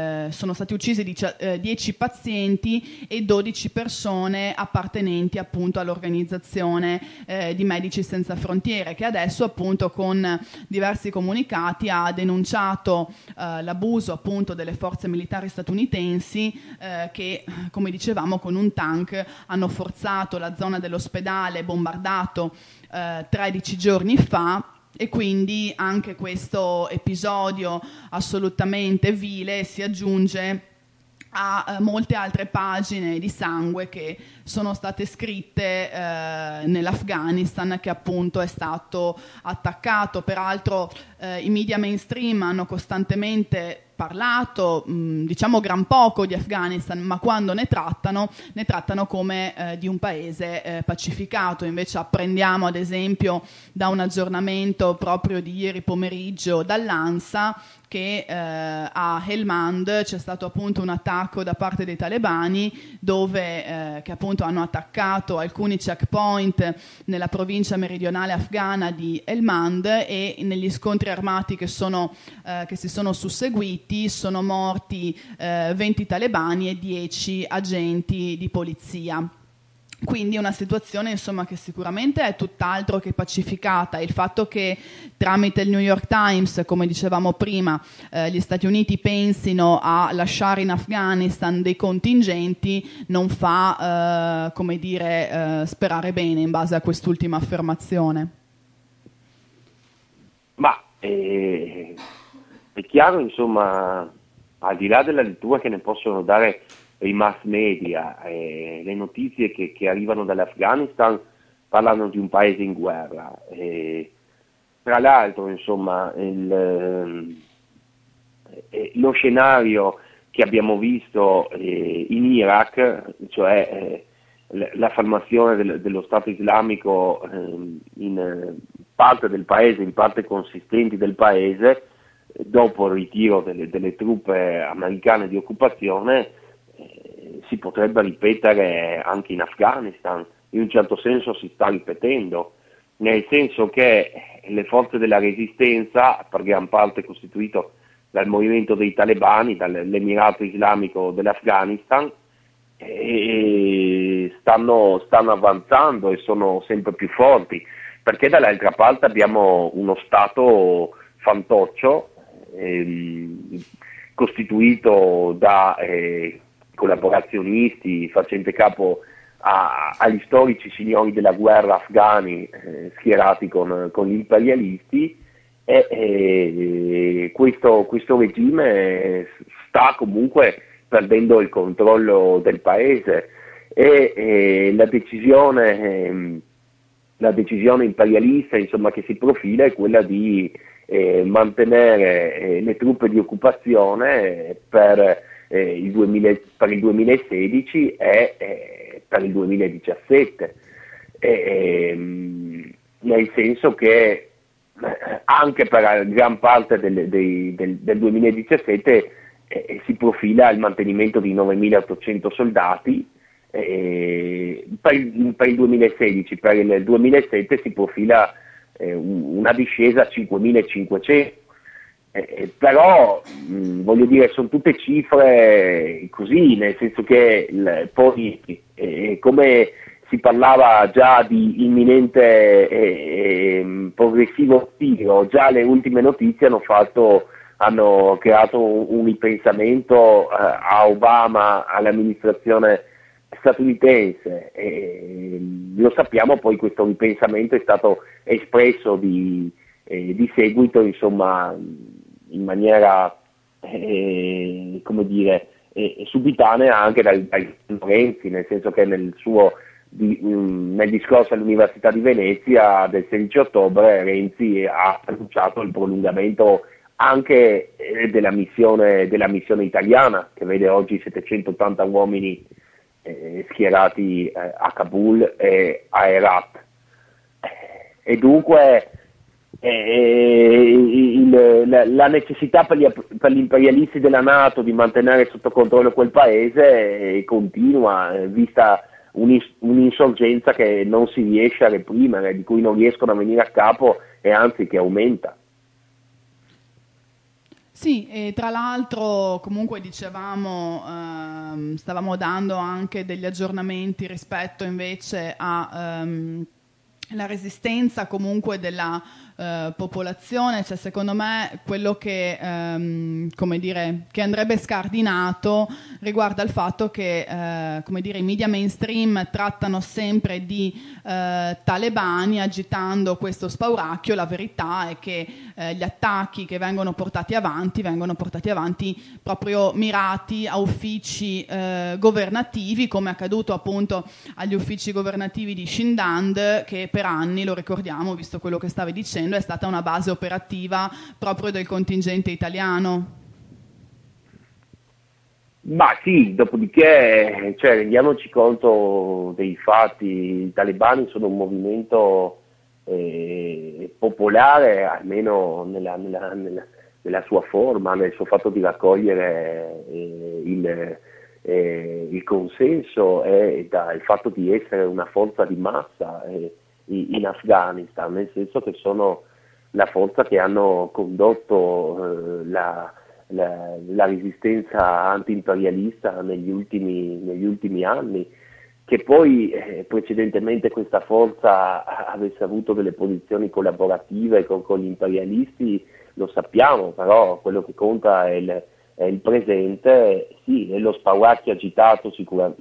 10 pazienti e 12 persone appartenenti appunto all'organizzazione di Medici Senza Frontiere, che adesso appunto con diversi comunicati ha denunciato l'abuso appunto delle forze militari statunitensi che, come dicevamo, con un tank hanno forzato la zona dell'ospedale bombardato 13 giorni fa. E quindi anche questo episodio assolutamente vile si aggiunge a molte altre pagine di sangue che sono state scritte nell'Afghanistan, che appunto è stato attaccato. Peraltro i media mainstream hanno costantemente parlato, diciamo gran poco di Afghanistan, ma quando ne trattano come di un paese pacificato. Invece apprendiamo ad esempio da un aggiornamento proprio di ieri pomeriggio dall'ANSA che a Helmand c'è stato appunto un attacco da parte dei talebani che appunto hanno attaccato alcuni checkpoint nella provincia meridionale afghana di Helmand, e negli scontri armati che si sono susseguiti sono morti 20 talebani e 10 agenti di polizia. Quindi una situazione insomma che sicuramente è tutt'altro che pacificata. Il fatto che tramite il New York Times, come dicevamo prima, gli Stati Uniti pensino a lasciare in Afghanistan dei contingenti non fa sperare bene in base a quest'ultima affermazione. Ma è chiaro, insomma, al di là della lettura che ne possono dare i mass media, le notizie che arrivano dall'Afghanistan parlano di un paese in guerra. Tra l'altro, insomma, lo scenario che abbiamo visto in Iraq, cioè l'affermazione dello Stato islamico in parte del paese, in parte consistenti del paese, dopo il ritiro delle truppe americane di occupazione, si potrebbe ripetere anche in Afghanistan. In un certo senso si sta ripetendo, nel senso che le forze della resistenza, per gran parte costituito dal movimento dei talebani, dall'Emirato Islamico dell'Afghanistan, stanno avanzando e sono sempre più forti, perché dall'altra parte abbiamo uno Stato fantoccio costituito da collaborazionisti facente capo agli storici signori della guerra afghani schierati con gli imperialisti, e questo regime sta comunque perdendo il controllo del paese, e la decisione imperialista, insomma, che si profila è quella di mantenere le truppe di occupazione per il 2016 e per il 2017, nel senso che anche per gran parte del 2017 si profila il mantenimento di 9.800 soldati, per il 2016, per il 2007 si profila una discesa a 5.500. Però voglio dire, sono tutte cifre così, nel senso che poi come si parlava già di imminente progressivo tiro, già le ultime notizie hanno creato un ripensamento a Obama, all'amministrazione statunitense, lo sappiamo. Poi questo ripensamento è stato espresso di seguito, insomma, in maniera come dire subitanea anche dai Renzi, nel senso che nel discorso all'Università di Venezia del 16 ottobre Renzi ha annunciato il prolungamento anche della missione italiana, che vede oggi 780 uomini schierati a Kabul e a Herat. E dunque la necessità per gli imperialisti della NATO di mantenere sotto controllo quel paese continua, vista un'insorgenza che non si riesce a reprimere, di cui non riescono a venire a capo, e anzi che aumenta. Sì, e tra l'altro comunque dicevamo, stavamo dando anche degli aggiornamenti rispetto invece a la resistenza comunque della popolazione, cioè secondo me quello che come dire, che andrebbe scardinato riguarda il fatto che come dire, i media mainstream trattano sempre di talebani agitando questo spauracchio. La verità è che gli attacchi che vengono portati avanti proprio mirati a uffici governativi, come è accaduto appunto agli uffici governativi di Shindand, che per anni, lo ricordiamo visto quello che stavi dicendo, è stata una base operativa proprio del contingente italiano. Ma sì, dopodiché rendiamoci conto dei fatti. I talebani sono un movimento popolare, almeno nella sua forma, nel suo fatto di raccogliere il consenso e il fatto di essere una forza di massa in Afghanistan, nel senso che sono la forza che hanno condotto la resistenza anti-imperialista negli ultimi anni. Che poi precedentemente questa forza avesse avuto delle posizioni collaborative con gli imperialisti lo sappiamo, però quello che conta è il presente. Sì, e lo spauracchio agitato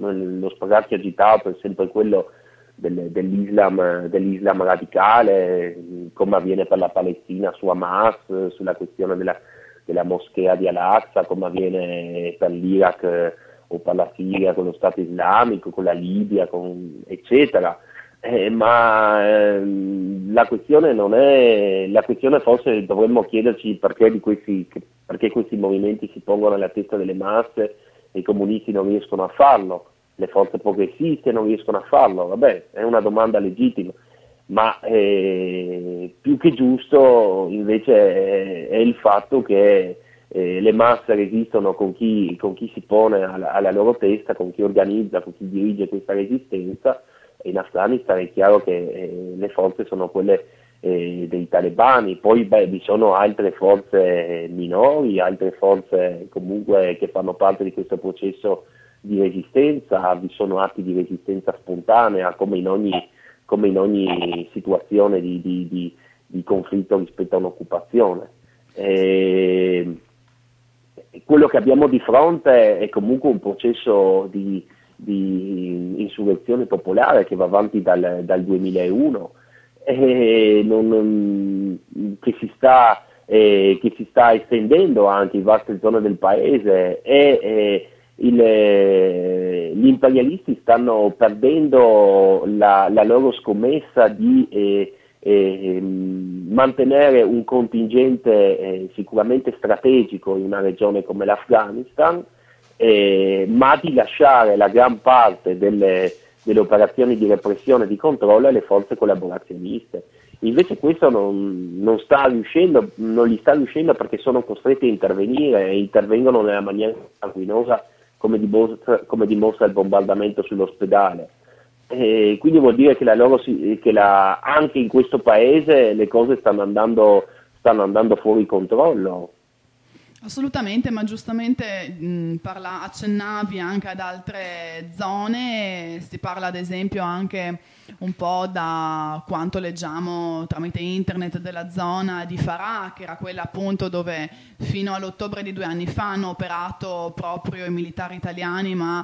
è sempre quello dell'Islam radicale, come avviene per la Palestina su Hamas, sulla questione della moschea di Al-Aqsa, come avviene per l'Iraq o per la Siria con lo Stato islamico, con la Libia, eccetera. Ma la questione non è, la questione forse dovremmo chiederci perché questi movimenti si pongono alla testa delle masse e i comunisti non riescono a farlo, le forze progressiste non riescono a farlo. Vabbè, è una domanda legittima, ma più che giusto invece è il fatto che le masse resistono con chi si pone alla loro testa, con chi organizza, con chi dirige questa resistenza. In Afghanistan è chiaro che le forze sono quelle dei talebani. Poi vi sono altre forze minori, altre forze comunque che fanno parte di questo processo di resistenza, vi sono atti di resistenza spontanea come in ogni situazione di conflitto rispetto a un'occupazione. Quello che abbiamo di fronte è comunque un processo di insurrezione popolare che va avanti dal 2001 che si sta estendendo anche in vaste zone del paese, gli imperialisti stanno perdendo la loro scommessa di mantenere un contingente sicuramente strategico in una regione come l'Afghanistan, ma di lasciare la gran parte delle operazioni di repressione e di controllo alle forze collaborazioniste. Invece questo non gli sta riuscendo perché sono costretti a intervenire e intervengono nella maniera sanguinosa come dimostra il bombardamento sull'ospedale. quindi vuol dire che anche in questo paese le cose stanno andando fuori controllo. Assolutamente, ma giustamente accennavi anche ad altre zone, si parla ad esempio anche un po' da quanto leggiamo tramite internet della zona di Farah, che era quella appunto dove fino all'ottobre di 2 anni fa hanno operato proprio i militari italiani, ma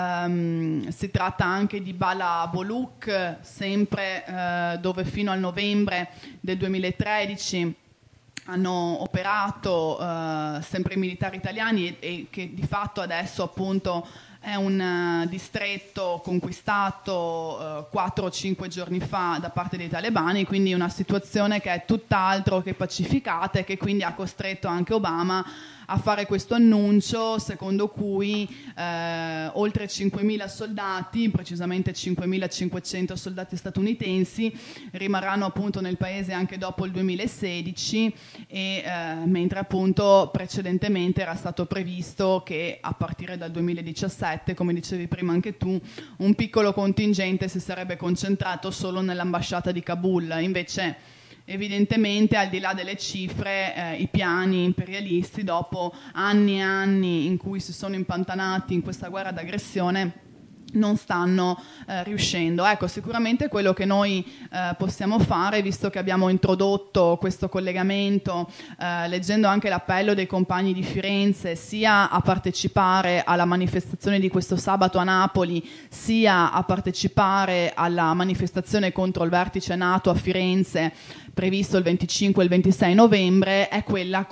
si tratta anche di Bala Boluk, sempre dove fino al novembre del 2013 hanno operato sempre i militari italiani e che di fatto adesso appunto è un distretto conquistato 4 o 5 giorni fa da parte dei talebani, quindi una situazione che è tutt'altro che pacificata e che quindi ha costretto anche Obama a fare questo annuncio secondo cui oltre 5.000 soldati, precisamente 5.500 soldati statunitensi, rimarranno appunto nel paese anche dopo il 2016 mentre appunto precedentemente era stato previsto che a partire dal 2017, come dicevi prima anche tu, un piccolo contingente si sarebbe concentrato solo nell'ambasciata di Kabul. Invece evidentemente al di là delle cifre i piani imperialisti, dopo anni e anni in cui si sono impantanati in questa guerra d'aggressione, non stanno riuscendo. Ecco, sicuramente quello che noi possiamo fare, visto che abbiamo introdotto questo collegamento leggendo anche l'appello dei compagni di Firenze, sia a partecipare alla manifestazione di questo sabato a Napoli, sia a partecipare alla manifestazione contro il vertice NATO a Firenze previsto il 25 e il 26 novembre, è quella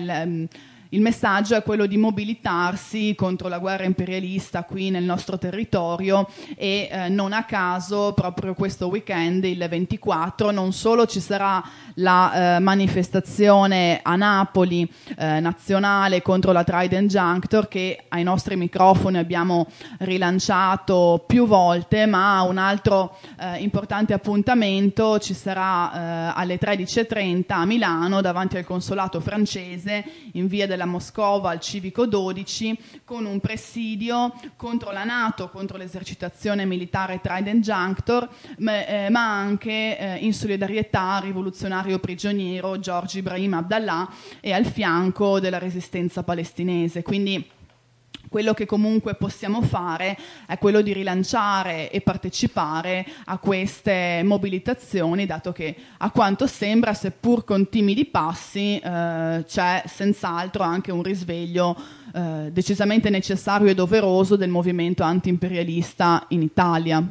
il messaggio è quello di mobilitarsi contro la guerra imperialista qui nel nostro territorio e non a caso proprio questo weekend, il 24, non solo ci sarà la manifestazione a Napoli nazionale contro la Trident Juncture, che ai nostri microfoni abbiamo rilanciato più volte, ma un altro importante appuntamento ci sarà alle 13:30 a Milano davanti al consolato francese in via della Moscova al Civico 12, con un presidio contro la NATO, contro l'esercitazione militare Trident Juncture, ma anche in solidarietà al rivoluzionario prigioniero George Ibrahim Abdallah e al fianco della resistenza palestinese. Quindi quello che comunque possiamo fare è quello di rilanciare e partecipare a queste mobilitazioni, dato che a quanto sembra, seppur con timidi passi, c'è senz'altro anche un risveglio decisamente necessario e doveroso del movimento anti-imperialista in Italia.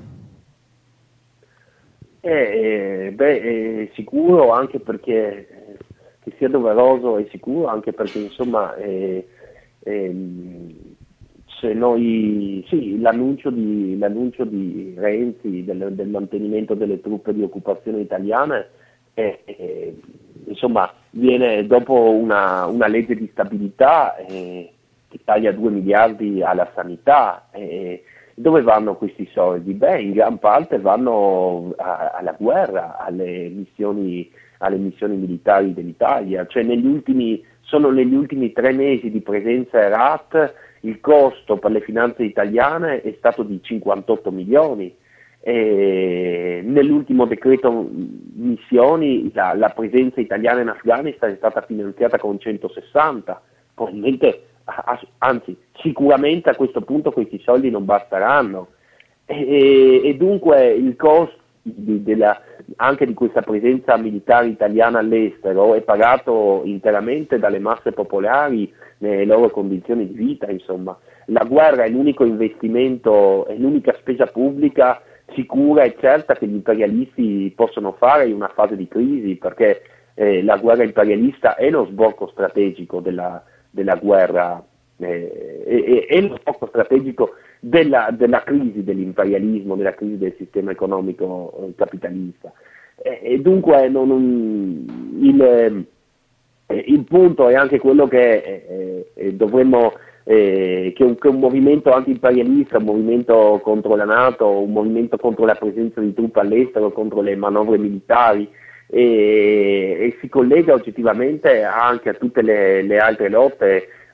Sicuro, anche perché che sia doveroso è sicuro, anche perché insomma se noi l'annuncio di Renzi del mantenimento delle truppe di occupazione italiane insomma viene dopo una legge di stabilità che taglia 2 miliardi alla sanità. Dove vanno questi soldi? In gran parte vanno alla guerra, alle missioni militari dell'Italia. Cioè solo negli ultimi 3 mesi di presenza Herat il costo per le finanze italiane è stato di 58 milioni. Nell'ultimo decreto missioni la presenza italiana in Afghanistan è stata finanziata con 160, probabilmente, anzi sicuramente a questo punto questi soldi non basteranno e dunque il costo anche di questa presenza militare italiana all'estero è pagato interamente dalle masse popolari nelle loro condizioni di vita. Insomma, la guerra è l'unico investimento, è l'unica spesa pubblica sicura e certa che gli imperialisti possono fare in una fase di crisi, perché la guerra imperialista è lo sbocco strategico della guerra, è lo sbocco strategico della crisi dell'imperialismo, della crisi del sistema economico capitalista. E dunque il punto è anche quello che dovremmo che un movimento anti-imperialista, un movimento contro la NATO, un movimento contro la presenza di truppe all'estero, contro le manovre militari, e si collega oggettivamente anche a tutte le altre lotte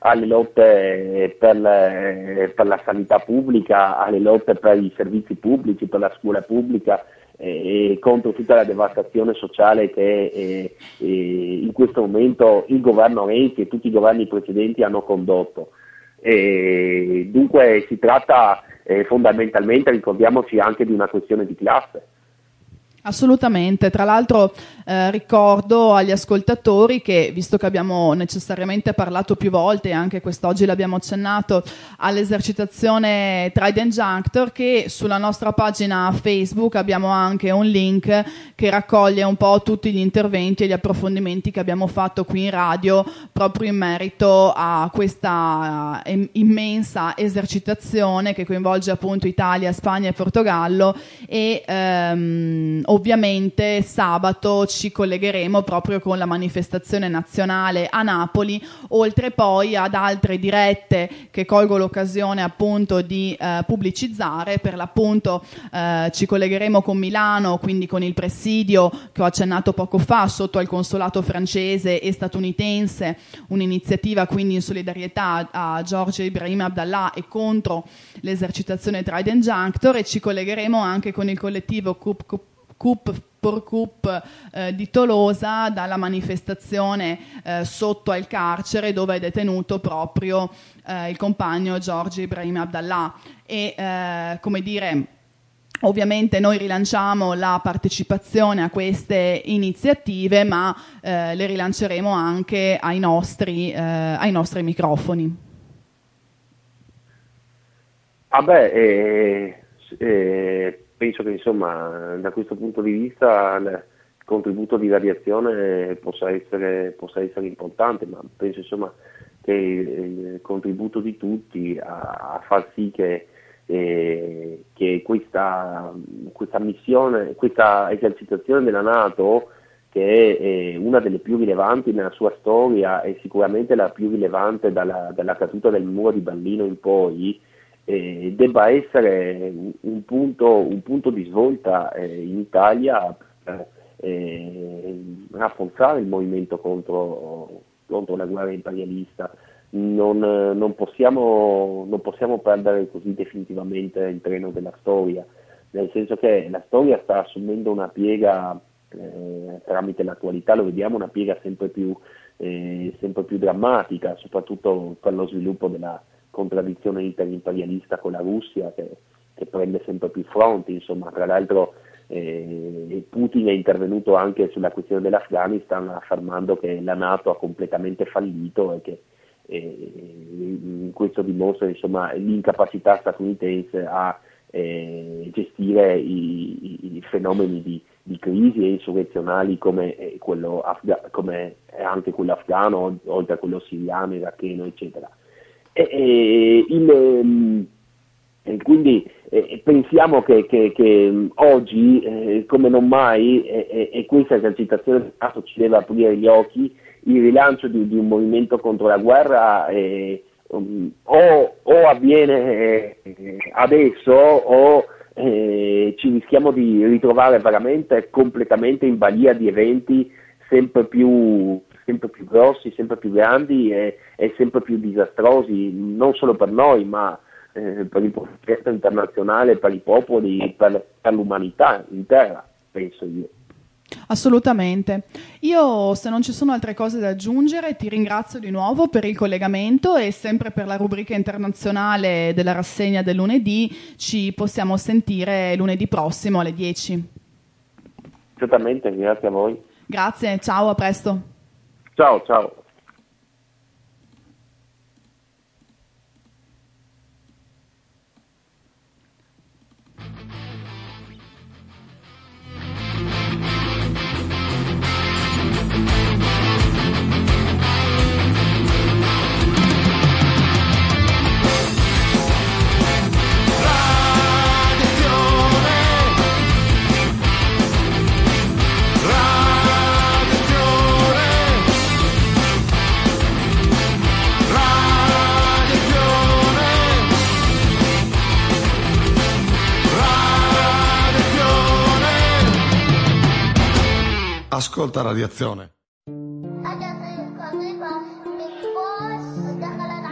alle lotte per la sanità pubblica, alle lotte per i servizi pubblici, per la scuola pubblica, contro tutta la devastazione sociale che in questo momento il governo Renzi e tutti i governi precedenti hanno condotto. Dunque si tratta fondamentalmente, ricordiamoci, anche di una questione di classe. Assolutamente, tra l'altro ricordo agli ascoltatori che, visto che abbiamo necessariamente parlato più volte, e anche quest'oggi l'abbiamo accennato, all'esercitazione Trident Junctor, che sulla nostra pagina Facebook abbiamo anche un link che raccoglie un po' tutti gli interventi e gli approfondimenti che abbiamo fatto qui in radio proprio in merito a questa immensa esercitazione che coinvolge appunto Italia, Spagna e Portogallo, e ovviamente sabato ci collegheremo proprio con la manifestazione nazionale a Napoli, oltre poi ad altre dirette che colgo l'occasione appunto di pubblicizzare. Per l'appunto ci collegheremo con Milano, quindi con il presidio che ho accennato poco fa sotto al consolato francese e statunitense, un'iniziativa quindi in solidarietà a George Ibrahim Abdallah e contro l'esercitazione Trident Junctor, e ci collegheremo anche con il collettivo Coup pour Coup di Tolosa, dalla manifestazione sotto al carcere dove è detenuto proprio il compagno George Ibrahim Abdallah. E come dire, ovviamente noi rilanciamo la partecipazione a queste iniziative, ma le rilanceremo anche ai nostri microfoni. Penso che insomma da questo punto di vista il contributo di radiazione possa essere importante, ma penso insomma che il contributo di tutti a far sì che questa missione, questa esercitazione della NATO, che è una delle più rilevanti nella sua storia e sicuramente la più rilevante dalla caduta del muro di Berlino in poi, debba essere un punto di svolta in Italia per rafforzare il movimento contro la guerra imperialista. Non possiamo perdere così definitivamente il treno della storia, nel senso che la storia sta assumendo una piega, tramite l'attualità lo vediamo, una piega sempre più drammatica, soprattutto per lo sviluppo della contraddizione interimperialista con la Russia che prende sempre più fronti. Insomma, tra l'altro Putin è intervenuto anche sulla questione dell'Afghanistan, affermando che la NATO ha completamente fallito e che questo dimostra insomma l'incapacità statunitense a gestire i fenomeni di crisi e insurrezionali come anche quello afghano, oltre a quello siriano, iracheno, eccetera. Quindi pensiamo che oggi, come non mai, e questa esercitazione del NATO ci deve aprire gli occhi, il rilancio di un movimento contro la guerra o avviene adesso o ci rischiamo di ritrovare veramente completamente in balia di eventi sempre più grossi, sempre più grandi e sempre più disastrosi, non solo per noi, ma per il progetto internazionale, per i popoli, per l'umanità intera, penso io. Assolutamente. Io, se non ci sono altre cose da aggiungere, ti ringrazio di nuovo per il collegamento, e sempre per la rubrica internazionale della rassegna del lunedì ci possiamo sentire lunedì prossimo alle 10. Certamente, grazie a voi. Grazie, ciao, a presto. Ciao. Ascolta Radiazione.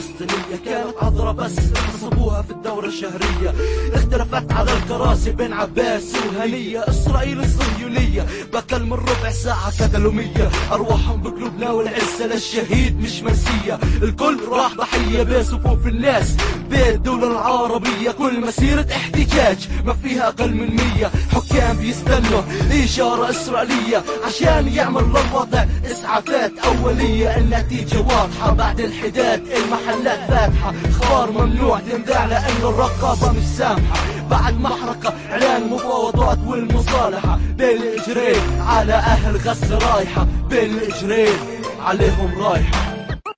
الفلسطينية كانت عذرة بس نصبوها في الدورة الشهرية. اختلفت على الكراسي بين عباس وهنية. إسرائيل الصهيونية بكل من ربع ساعة كتلوا 100. أرواحهم بقلوبنا والعزة للشهيد مش منسية. الكل راح ضحية بصفوف الناس بالدولة العربية. كل مسيرة احتجاج ما فيها أقل من 100. حكام بيستنوا إشارة إسرائيلية عشان يعمل للوضع إسعافات أولية. النتيجة واضحة بعد الحداد المحلات فاتحة. اخبار ممنوع تنذاع لأن الرقابة مش سامحة. بعد محرقة إعلان المفاوضات والمصالحة بين الإجرين على أهل غزة رايحة. بين الإجرين عليهم رايحة.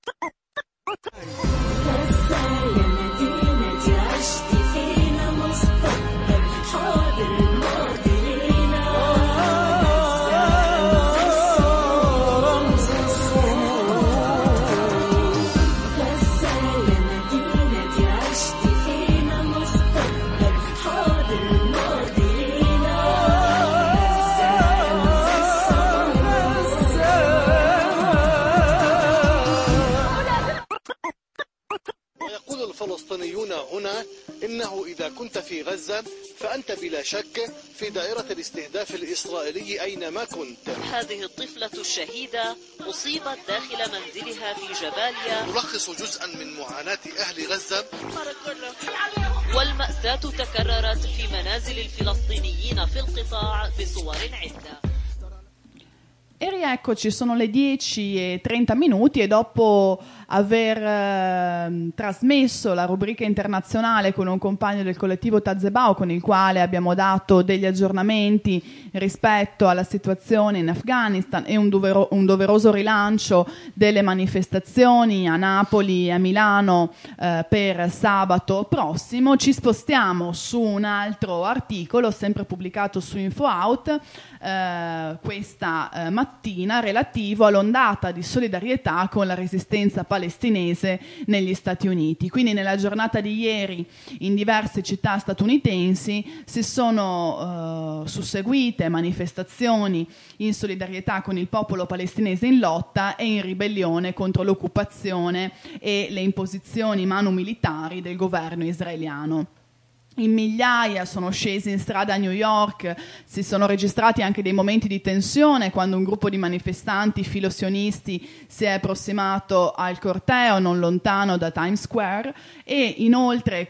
الفلسطينيون هنا إنه إذا كنت في غزة فأنت بلا شك في دائرة الاستهداف الإسرائيلي أينما كنت. هذه الطفلة الشهيدة أصيبت داخل منزلها في جباليا. نلخص جزءا من معاناة أهل غزة. والمأساة تكررت في منازل الفلسطينيين في القطاع بصور عدة. E rieccoci, sono le 10:30 e dopo aver trasmesso la rubrica internazionale con un compagno del collettivo Tazebao con il quale abbiamo dato degli aggiornamenti rispetto alla situazione in Afghanistan e un doveroso rilancio delle manifestazioni a Napoli e a Milano per sabato prossimo, ci spostiamo su un altro articolo sempre pubblicato su InfoOut questa mattina relativo all'ondata di solidarietà con la resistenza palestinese negli Stati Uniti. Quindi nella giornata di ieri in diverse città statunitensi si sono susseguite manifestazioni in solidarietà con il popolo palestinese in lotta e in ribellione contro l'occupazione e le imposizioni manu-militari del governo israeliano. In migliaia sono scesi in strada a New York, si sono registrati anche dei momenti di tensione quando un gruppo di manifestanti filosionisti si è approssimato al corteo non lontano da Times Square e inoltre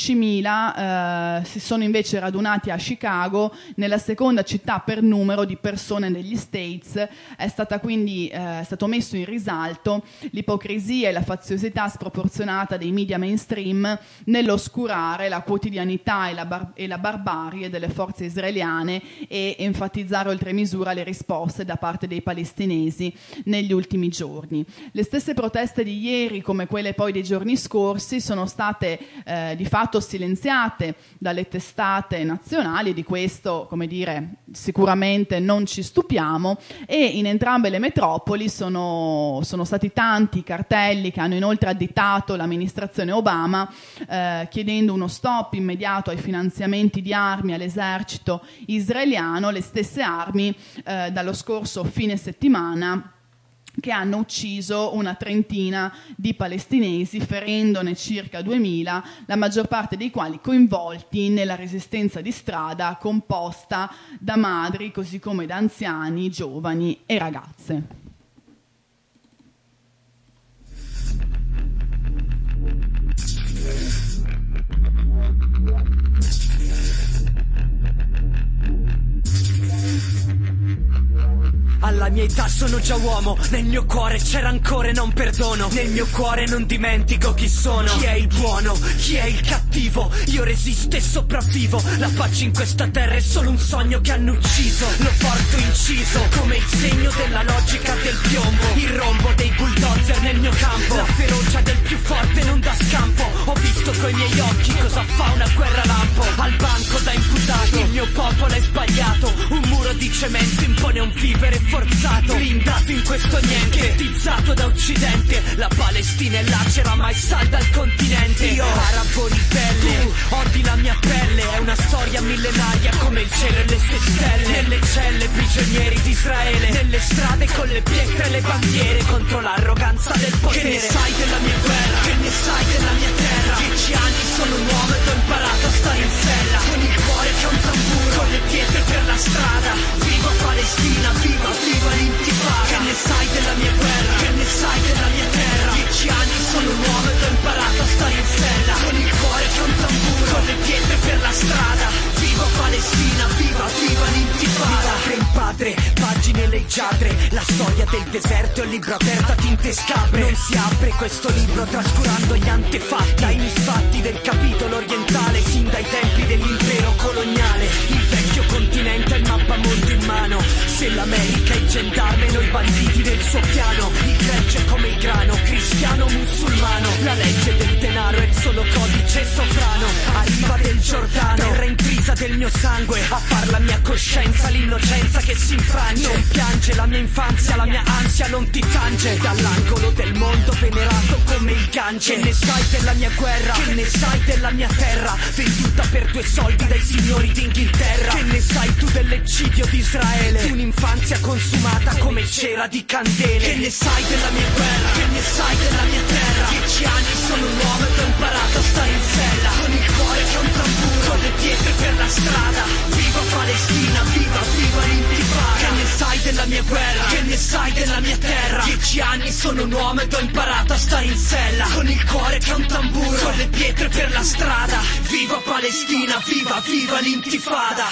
15.000 si sono invece radunati a Chicago, nella seconda città per numero di persone negli States. È stato messo in risalto l'ipocrisia e la faziosità sproporzionata dei media mainstream nell'oscurare la quotidianità e la barbarie delle forze israeliane e enfatizzare oltre misura le risposte da parte dei palestinesi negli ultimi giorni. Le stesse proteste di ieri, come quelle poi dei giorni scorsi, sono state di fatto silenziate dalle testate nazionali, e di questo, come dire, sicuramente non ci stupiamo, e in entrambe le metropoli sono stati tanti cartelli che hanno inoltre additato l'amministrazione Obama chiedendo uno stop immediato ai finanziamenti di armi all'esercito israeliano, le stesse armi dallo scorso fine settimana che hanno ucciso una trentina di palestinesi, ferendone circa 2.000, la maggior parte dei quali coinvolti nella resistenza di strada composta da madri così come da anziani, giovani e ragazze. Alla mia età sono già uomo, nel mio cuore c'è rancore, non perdono. Nel mio cuore non dimentico chi sono. Chi è il buono, chi è il cattivo. Io resisto e sopravvivo. La pace in questa terra è solo un sogno che hanno ucciso. Lo porto inciso come il segno della logica del piombo. Il rombo dei bulldozer nel mio campo. La ferocia del più forte non dà scampo. Ho visto coi miei occhi cosa fa una guerra lampo. Al banco da imputato il mio popolo è sbagliato. Un muro di cemento impone un vivere forzato, blindato in questo niente, ghettizzato da Occidente. La Palestina è lacera ma è salda al continente. Io arabo ribelle, odi la mia pelle, è una storia millenaria come il cielo e le sue stelle. Nelle celle prigionieri di Israele, nelle strade con le pietre e le bandiere, contro l'arroganza del potere. Che ne sai della mia guerra? Che ne sai della mia terra? 10 anni sono un uomo ed ho imparato a stare in sella, con il cuore che è un tamburo, con le pietre per la strada. Viva Palestina, viva, viva l'intifada. Che ne sai della mia guerra? Che ne sai della mia terra? 10 anni sono un uomo ed ho imparato a stare in sella, con il cuore che è un tamburo, con le pietre per la strada. Viva Palestina, viva, viva l'intifada. Viva padre, pagine leggiadre, la storia del deserto è un libro aperto a tinte scabre. Non si apre questo libro trascurando gli antefatti, dai misfatti del capitolo orientale sin dai tempi dell'impero coloniale. Il vecchio continente è il mappamondo in mano, se l'America è il gendarme noi banditi del suo piano. Il gregge come il grano, cristiano musulmano, la legge del denaro è il solo codice sovrano. A riva del Giordano, terra intrisa del mio sangue, a far la mia coscienza l'innocenza che si infrange. Non piange la mia infanzia, la mia ansia non ti tange, dall'angolo del mondo venerato come il Gange. Che ne sai della mia guerra? Che ne sai della mia terra? Venduta per 2 soldi dai signori d'Inghilterra. Che ne sai tu dell'eccidio di Israele? Un'infanzia consumata come cera di candele. Che ne sai della mia guerra? Che ne sai della mia terra? 10 anni sono un uomo ed ho imparato a stare in sella, con il cuore che è un tamburo, con le pietre per la strada. Viva Palestina, viva, viva l'intifada. Che ne sai della mia guerra? Che ne sai della mia terra? 10 anni sono un uomo ed ho imparato a stare in sella, con il cuore che è un tamburo, con le pietre per la strada. Viva Palestina, viva, viva l'intifada.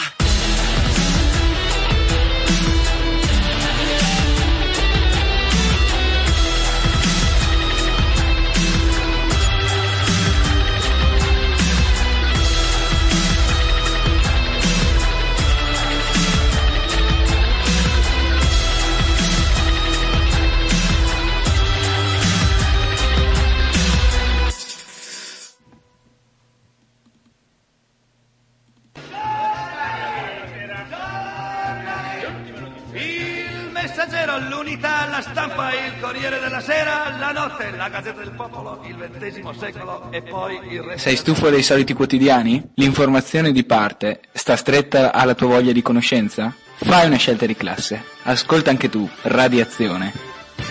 L'Unità, la Stampa, il Corriere della Sera, la Notte, la Gazzetta del Popolo, il XX secolo e poi il resto. Sei stufo dei soliti quotidiani? L'informazione di parte sta stretta alla tua voglia di conoscenza? Fai una scelta di classe. Ascolta anche tu Radiazione.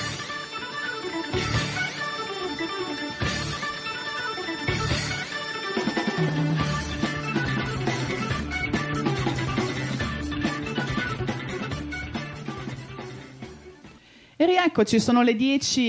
E rieccoci, sono le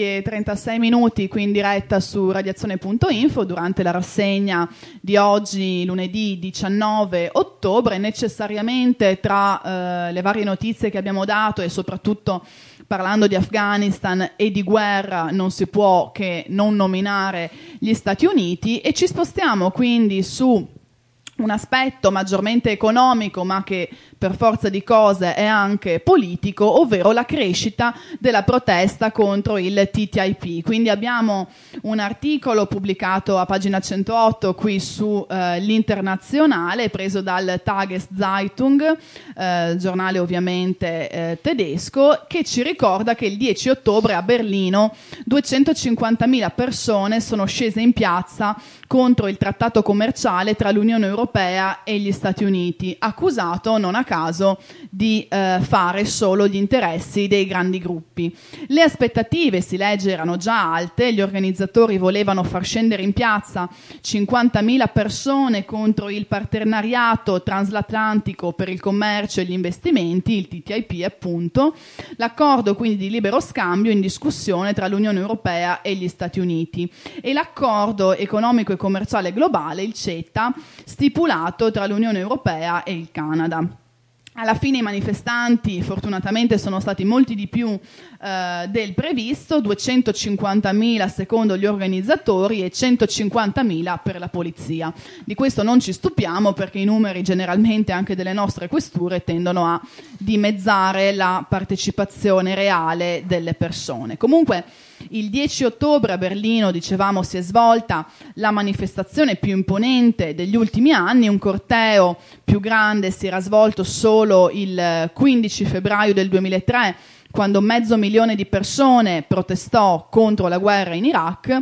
10:36 qui in diretta su radiazione.info durante la rassegna di oggi, lunedì 19 ottobre. Necessariamente tra le varie notizie che abbiamo dato e soprattutto parlando di Afghanistan e di guerra non si può che non nominare gli Stati Uniti, e ci spostiamo quindi su un aspetto maggiormente economico ma che per forza di cose è anche politico, ovvero la crescita della protesta contro il TTIP. Quindi abbiamo un articolo pubblicato a pagina 108 qui su l'Internazionale, preso dal Tageszeitung, giornale ovviamente tedesco, che ci ricorda che il 10 ottobre a Berlino 250.000 persone sono scese in piazza contro il trattato commerciale tra l'Unione Europea e gli Stati Uniti, accusato non a caso di fare solo gli interessi dei grandi gruppi. Le aspettative, si legge, erano già alte. Gli organizzatori volevano far scendere in piazza 50.000 persone contro il partenariato transatlantico per il commercio e gli investimenti, il TTIP appunto, l'accordo quindi di libero scambio in discussione tra l'Unione Europea e gli Stati Uniti, e l'accordo economico e commerciale globale, il CETA, stipulato tra l'Unione Europea e il Canada. Alla fine i manifestanti fortunatamente sono stati molti di più del previsto, 250.000 secondo gli organizzatori e 150.000 per la polizia. Di questo non ci stupiamo, perché i numeri generalmente anche delle nostre questure tendono a dimezzare la partecipazione reale delle persone. Comunque Il 10 ottobre a Berlino, dicevamo, si è svolta la manifestazione più imponente degli ultimi anni. Un corteo più grande si era svolto solo il 15 febbraio del 2003, quando 500.000 di persone protestò contro la guerra in Iraq.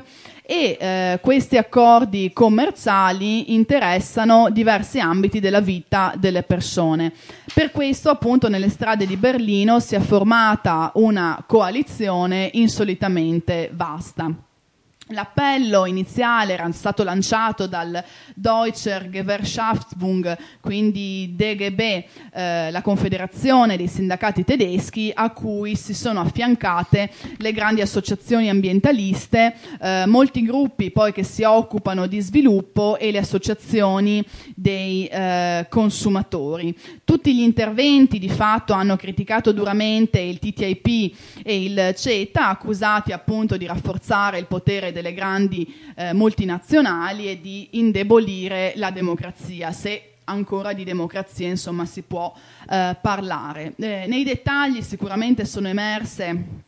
E questi accordi commerciali interessano diversi ambiti della vita delle persone. Per questo, appunto, nelle strade di Berlino si è formata una coalizione insolitamente vasta. L'appello iniziale era stato lanciato dal Deutscher Gewerkschaftsbund, quindi DGB, la confederazione dei sindacati tedeschi, a cui si sono affiancate le grandi associazioni ambientaliste, molti gruppi poi che si occupano di sviluppo e le associazioni dei consumatori. Tutti gli interventi di fatto hanno criticato duramente il TTIP e il CETA, accusati appunto di rafforzare il potere delle grandi multinazionali e di indebolire la democrazia, se ancora di democrazia insomma si può parlare. Nei dettagli sicuramente sono emerse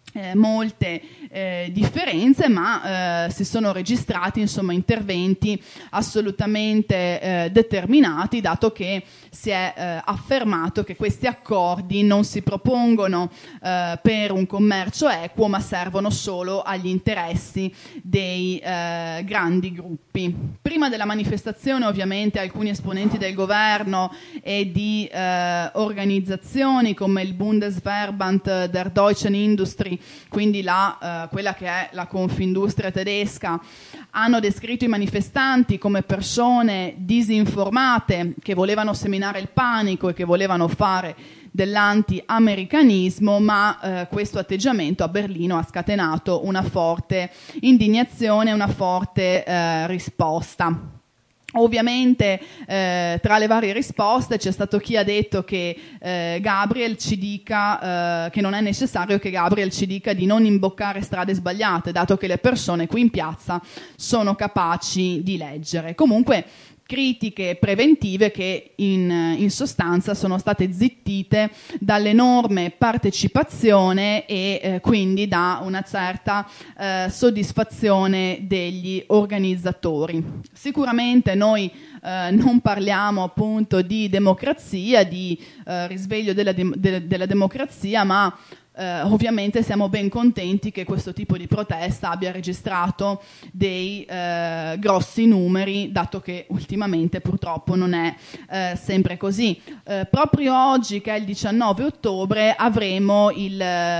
molte differenze, ma si sono registrati insomma interventi assolutamente determinati, dato che si è affermato che questi accordi non si propongono per un commercio equo, ma servono solo agli interessi dei grandi gruppi. Prima della manifestazione, ovviamente, alcuni esponenti del governo e di organizzazioni come il Bundesverband der Deutschen Industrie, quindi quella che è la Confindustria tedesca, hanno descritto i manifestanti come persone disinformate che volevano seminare il panico e che volevano fare dell'anti-americanismo, ma questo atteggiamento a Berlino ha scatenato una forte indignazione e una forte risposta. Ovviamente tra le varie risposte c'è stato chi ha detto che Gabriel ci dica che non è necessario che Gabriel ci dica di non imboccare strade sbagliate, dato che le persone qui in piazza sono capaci di leggere. Comunque critiche preventive che in sostanza sono state zittite dall'enorme partecipazione e quindi da una certa soddisfazione degli organizzatori. Sicuramente noi non parliamo appunto di democrazia, di risveglio della democrazia, ma ovviamente siamo ben contenti che questo tipo di protesta abbia registrato dei grossi numeri, dato che ultimamente purtroppo non è sempre così. Proprio oggi, che è il 19 ottobre, avremo il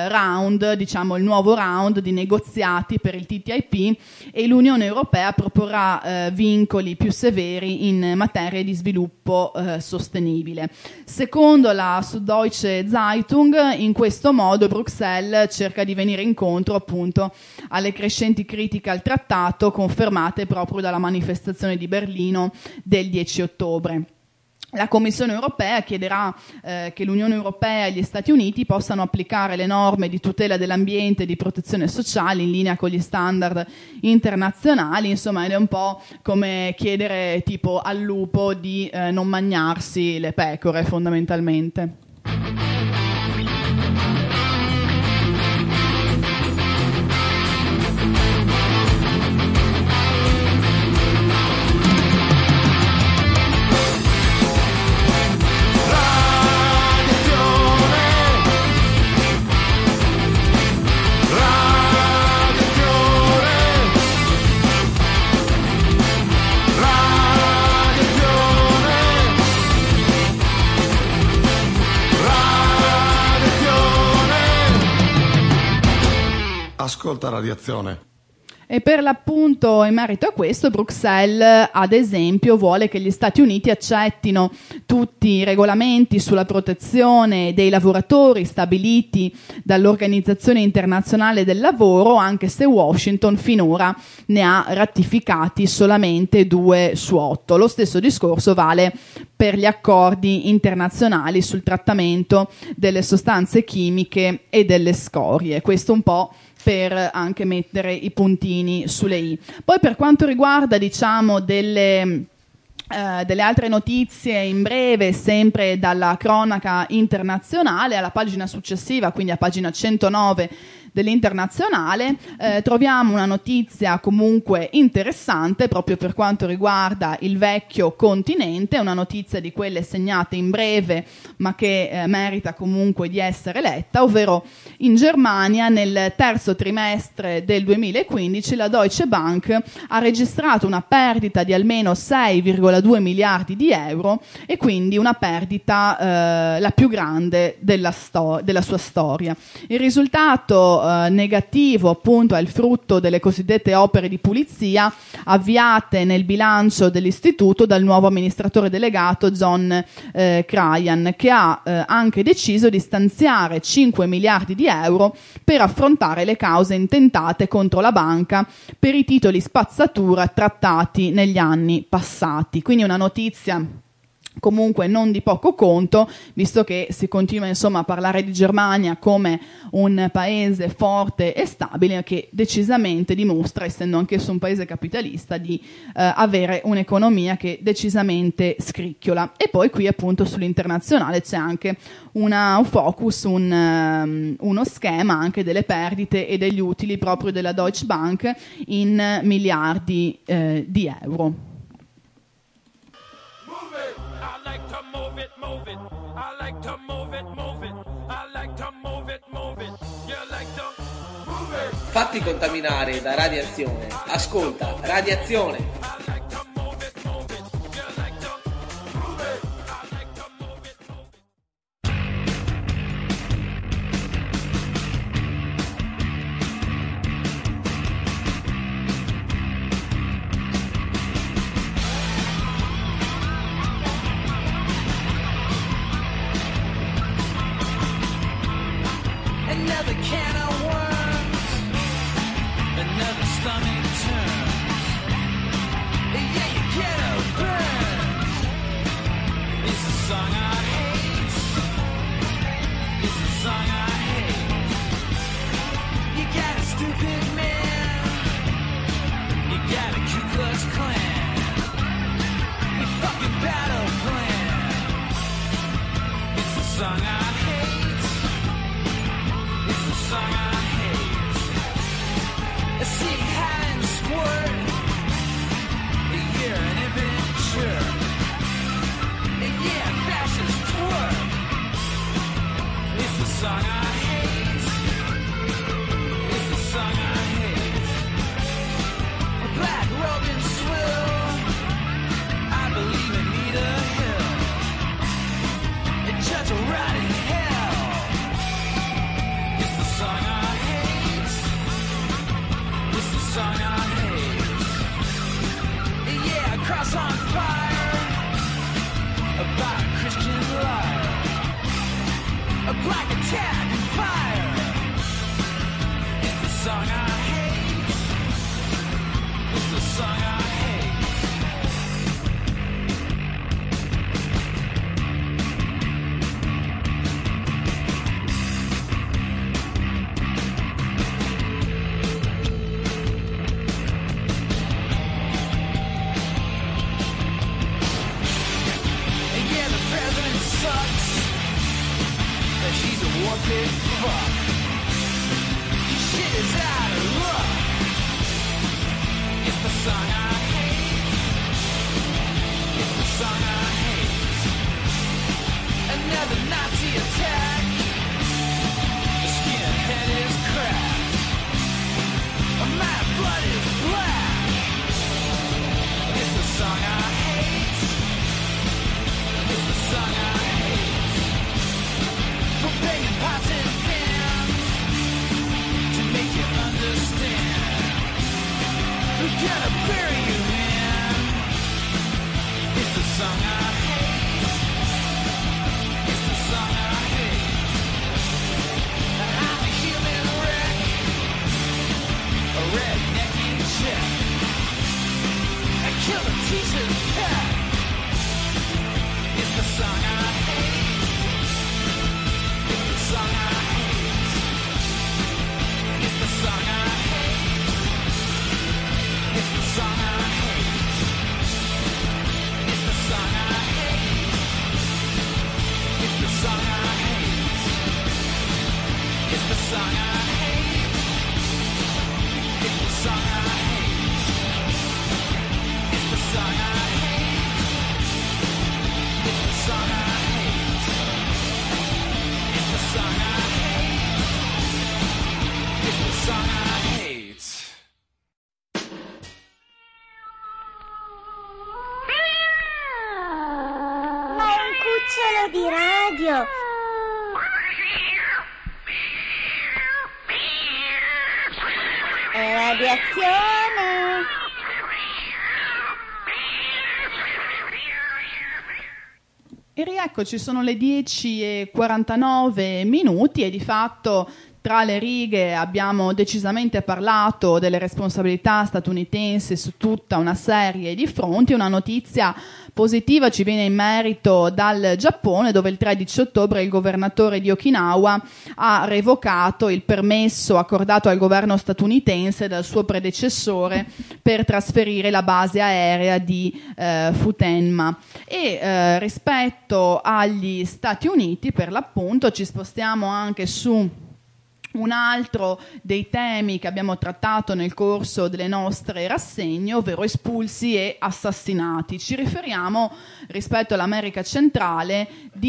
nuovo round di negoziati per il TTIP e l'Unione Europea proporrà vincoli più severi in materia di sviluppo sostenibile. Secondo la Süddeutsche Zeitung, in questo modo Bruxelles cerca di venire incontro appunto alle crescenti critiche al trattato, confermate proprio dalla manifestazione di Berlino del 10 ottobre. La Commissione europea chiederà che l'Unione Europea e gli Stati Uniti possano applicare le norme di tutela dell'ambiente e di protezione sociale in linea con gli standard internazionali. Insomma, è un po' come chiedere tipo al lupo di non mangiarsi le pecore, fondamentalmente. Ascolta Radiazione. E per l'appunto, in merito a questo, Bruxelles, ad esempio, vuole che gli Stati Uniti accettino tutti i regolamenti sulla protezione dei lavoratori stabiliti dall'Organizzazione Internazionale del Lavoro, anche se Washington finora ne ha ratificati solamente 2 su 8. Lo stesso discorso vale per gli accordi internazionali sul trattamento delle sostanze chimiche e delle scorie. Questo un po' per anche mettere i puntini sulle i. Poi per quanto riguarda, diciamo, delle altre notizie in breve, sempre dalla cronaca internazionale, alla pagina successiva, quindi a pagina 109 dell'Internazionale troviamo una notizia comunque interessante proprio per quanto riguarda il vecchio continente, una notizia di quelle segnate in breve ma che merita comunque di essere letta, ovvero in Germania nel terzo trimestre del 2015 la Deutsche Bank ha registrato una perdita di almeno 6,2 miliardi di euro e quindi una perdita la più grande della sua storia. Il risultato negativo appunto è il frutto delle cosiddette opere di pulizia avviate nel bilancio dell'istituto dal nuovo amministratore delegato John Cryan, che ha anche deciso di stanziare 5 miliardi di euro per affrontare le cause intentate contro la banca per i titoli spazzatura trattati negli anni passati. Quindi una notizia comunque non di poco conto, visto che si continua insomma a parlare di Germania come un paese forte e stabile che decisamente dimostra, essendo anch'esso un paese capitalista, di avere un'economia che decisamente scricchiola. E poi qui appunto sull'internazionale c'è anche un focus, uno schema anche delle perdite e degli utili proprio della Deutsche Bank in miliardi di euro. Fatti contaminare da radiazione. Ascolta, Radiazione. Another can of worms, another stomach turns. Yeah, you get a burn. It's a song I hate. It's a song I hate. You got a stupid man. You got a Ku Klux Klan. You fucking battle plan. It's a song I hate. It's the song I hate. I see high and squirt. You're an immature. Yeah, fascist twerk. It's the song I hate. It's the song I hate. A black Robin swill. I believe in Nita Hill. A judge of rotting hell. It's the song I hate. It's the song I hate. Yeah, a cross on fire. About a Christian liar. A black attack and fire. It's the song I hate. It's the song I hate. Yeah, the president sucks. She's a warped fuck. Shit is out of luck. It's the song I hate. It's the song I hate. Another Nazi attack. The skinhead is cracked. My blood is black. It's the song I hate. It's the song I hate. We're banging pots and pans to make you understand. We're gonna bury you, man. It's the song I hate. It's the song I hate. I'm a human wreck, a redneck in check. I killed a teacher's pet. It's the song I hate. It's the song I hate. It's the song I hate. It's the song I hate. It's the song I hate. It's the song I hate. It's the song I hate. cucciolo di radio. È radiazione. E rieccoci, sono le 10:49 e di fatto tra le righe abbiamo decisamente parlato delle responsabilità statunitensi su tutta una serie di fronti. Una notizia positiva ci viene in merito dal Giappone, dove il 13 ottobre il governatore di Okinawa ha revocato il permesso accordato al governo statunitense dal suo predecessore per trasferire la base aerea di Futenma. E rispetto agli Stati Uniti, per l'appunto, ci spostiamo anche su un altro dei temi che abbiamo trattato nel corso delle nostre rassegne, ovvero espulsi e assassinati. Ci riferiamo, rispetto all'America centrale,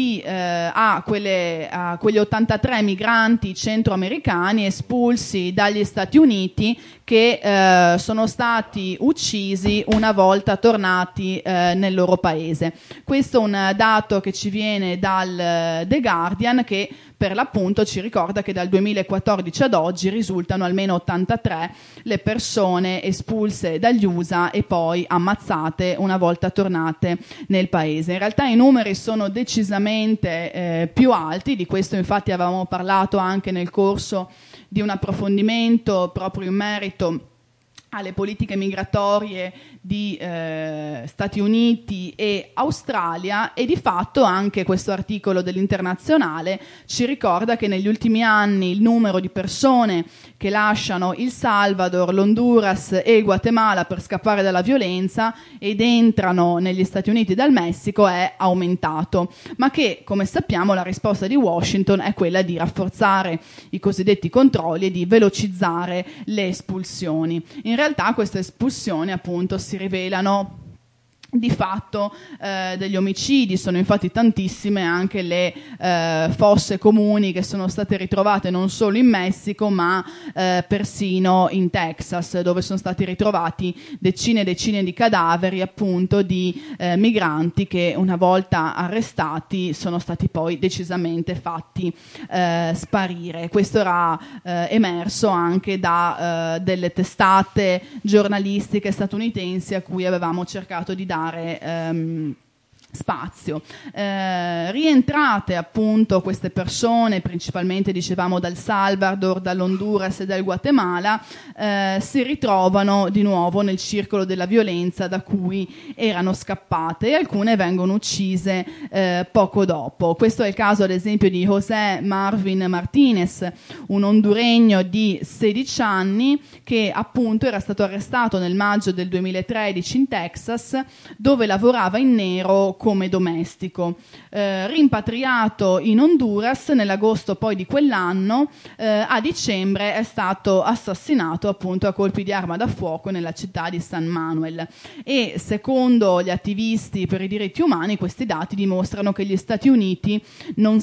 a quegli 83 migranti centroamericani espulsi dagli Stati Uniti che sono stati uccisi una volta tornati nel loro paese. Questo è un dato che ci viene dal The Guardian, che per l'appunto ci ricorda che dal 2014 ad oggi risultano almeno 83 le persone espulse dagli USA e poi ammazzate una volta tornate nel paese. In realtà i numeri sono decisamente più alti, di questo infatti avevamo parlato anche nel corso di un approfondimento proprio in merito alle politiche migratorie di Stati Uniti e Australia, e di fatto anche questo articolo dell'Internazionale ci ricorda che negli ultimi anni il numero di persone che lasciano il Salvador, l'Honduras e il Guatemala per scappare dalla violenza ed entrano negli Stati Uniti dal Messico è aumentato, ma che, come sappiamo, la risposta di Washington è quella di rafforzare i cosiddetti controlli e di velocizzare le espulsioni. In realtà queste espulsioni appunto si rivelano di fatto degli omicidi. Sono infatti tantissime anche le fosse comuni che sono state ritrovate non solo in Messico ma persino in Texas, dove sono stati ritrovati decine e decine di cadaveri appunto di migranti che una volta arrestati sono stati poi decisamente fatti sparire. Questo era emerso anche da delle testate giornalistiche statunitensi a cui avevamo cercato di dare spazio. Rientrate appunto queste persone, principalmente dicevamo dal Salvador, dall'Honduras e dal Guatemala, si ritrovano di nuovo nel circolo della violenza da cui erano scappate, e alcune vengono uccise poco dopo. Questo è il caso ad esempio di José Marvin Martinez, un honduregno di 16 anni che appunto era stato arrestato nel maggio del 2013 in Texas, dove lavorava in nero come domestico. Rimpatriato in Honduras nell'agosto poi di quell'anno, a dicembre è stato assassinato appunto a colpi di arma da fuoco nella città di San Manuel. E secondo gli attivisti per i diritti umani, questi dati dimostrano che gli Stati Uniti non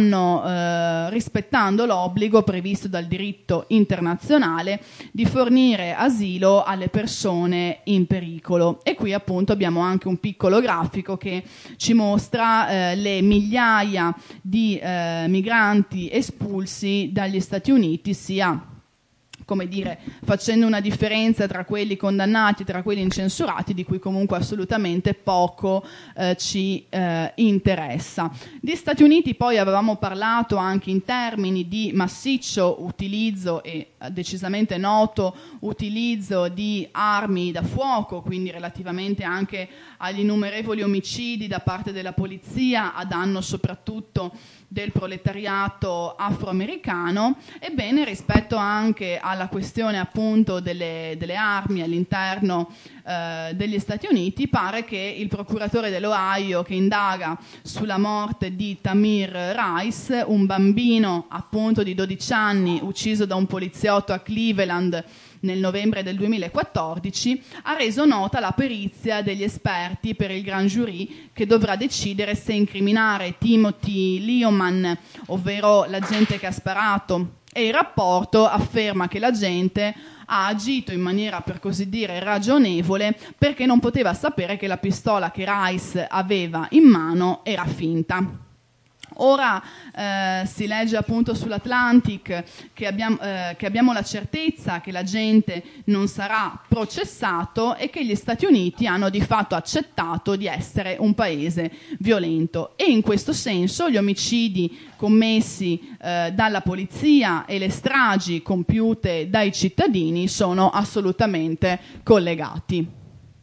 stanno rispettando l'obbligo previsto dal diritto internazionale di fornire asilo alle persone in pericolo. E qui appunto abbiamo anche un piccolo grafico che ci mostra le migliaia di migranti espulsi dagli Stati Uniti, sia, come dire, facendo una differenza tra quelli condannati e tra quelli incensurati, di cui comunque assolutamente poco ci interessa. Di Stati Uniti poi avevamo parlato anche in termini di massiccio utilizzo e decisamente noto utilizzo di armi da fuoco, quindi relativamente anche agli innumerevoli omicidi da parte della polizia a danno soprattutto del proletariato afroamericano. Ebbene, rispetto anche alla questione appunto delle armi all'interno degli Stati Uniti, pare che il procuratore dell'Ohio, che indaga sulla morte di Tamir Rice, un bambino appunto di 12 anni ucciso da un poliziotto a Cleveland nel novembre del 2014, ha reso nota la perizia degli esperti per il grand jury che dovrà decidere se incriminare Timothy Leoman, ovvero l'agente che ha sparato. E il rapporto afferma che l'agente ha agito in maniera, per così dire, ragionevole, perché non poteva sapere che la pistola che Rice aveva in mano era finta. Ora si legge appunto sull'Atlantic che abbiamo la certezza che l'agente non sarà processato e che gli Stati Uniti hanno di fatto accettato di essere un paese violento, e in questo senso gli omicidi commessi dalla polizia e le stragi compiute dai cittadini sono assolutamente collegati.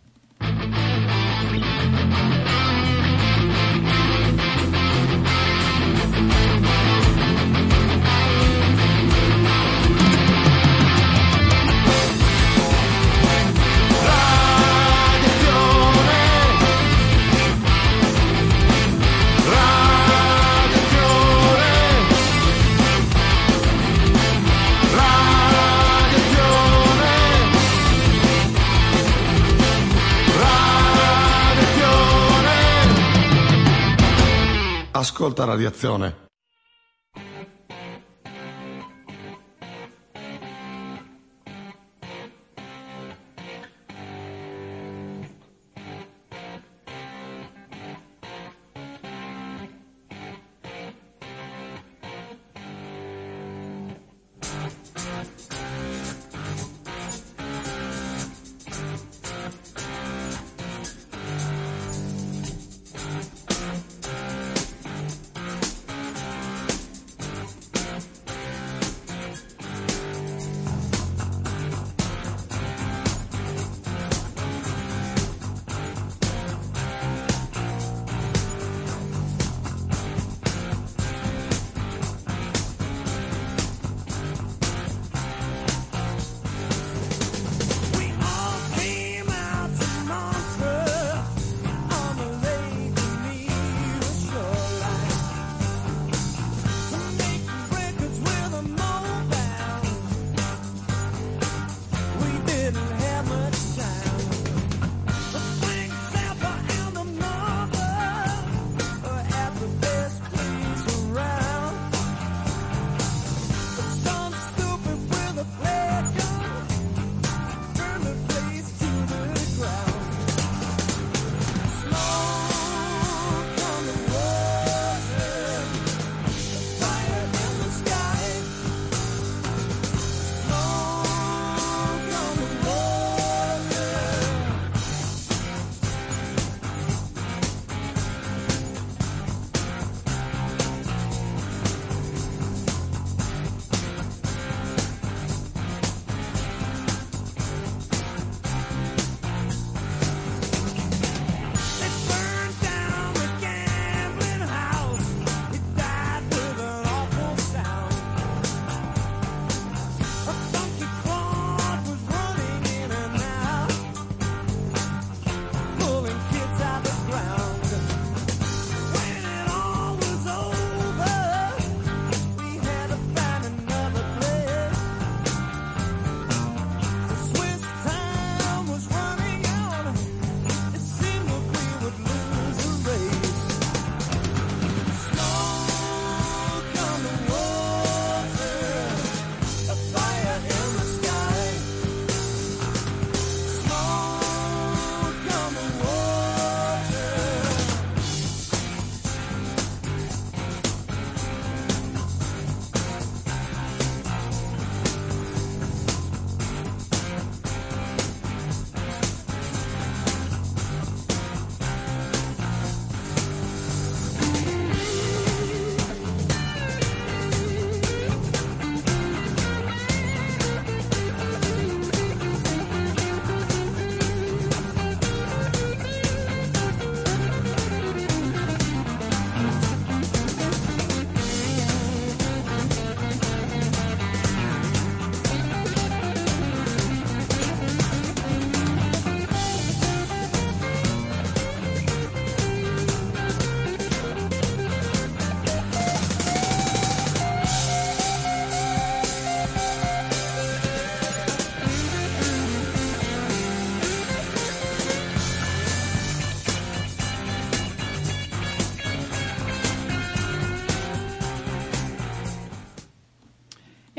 Ascolta Radiazione.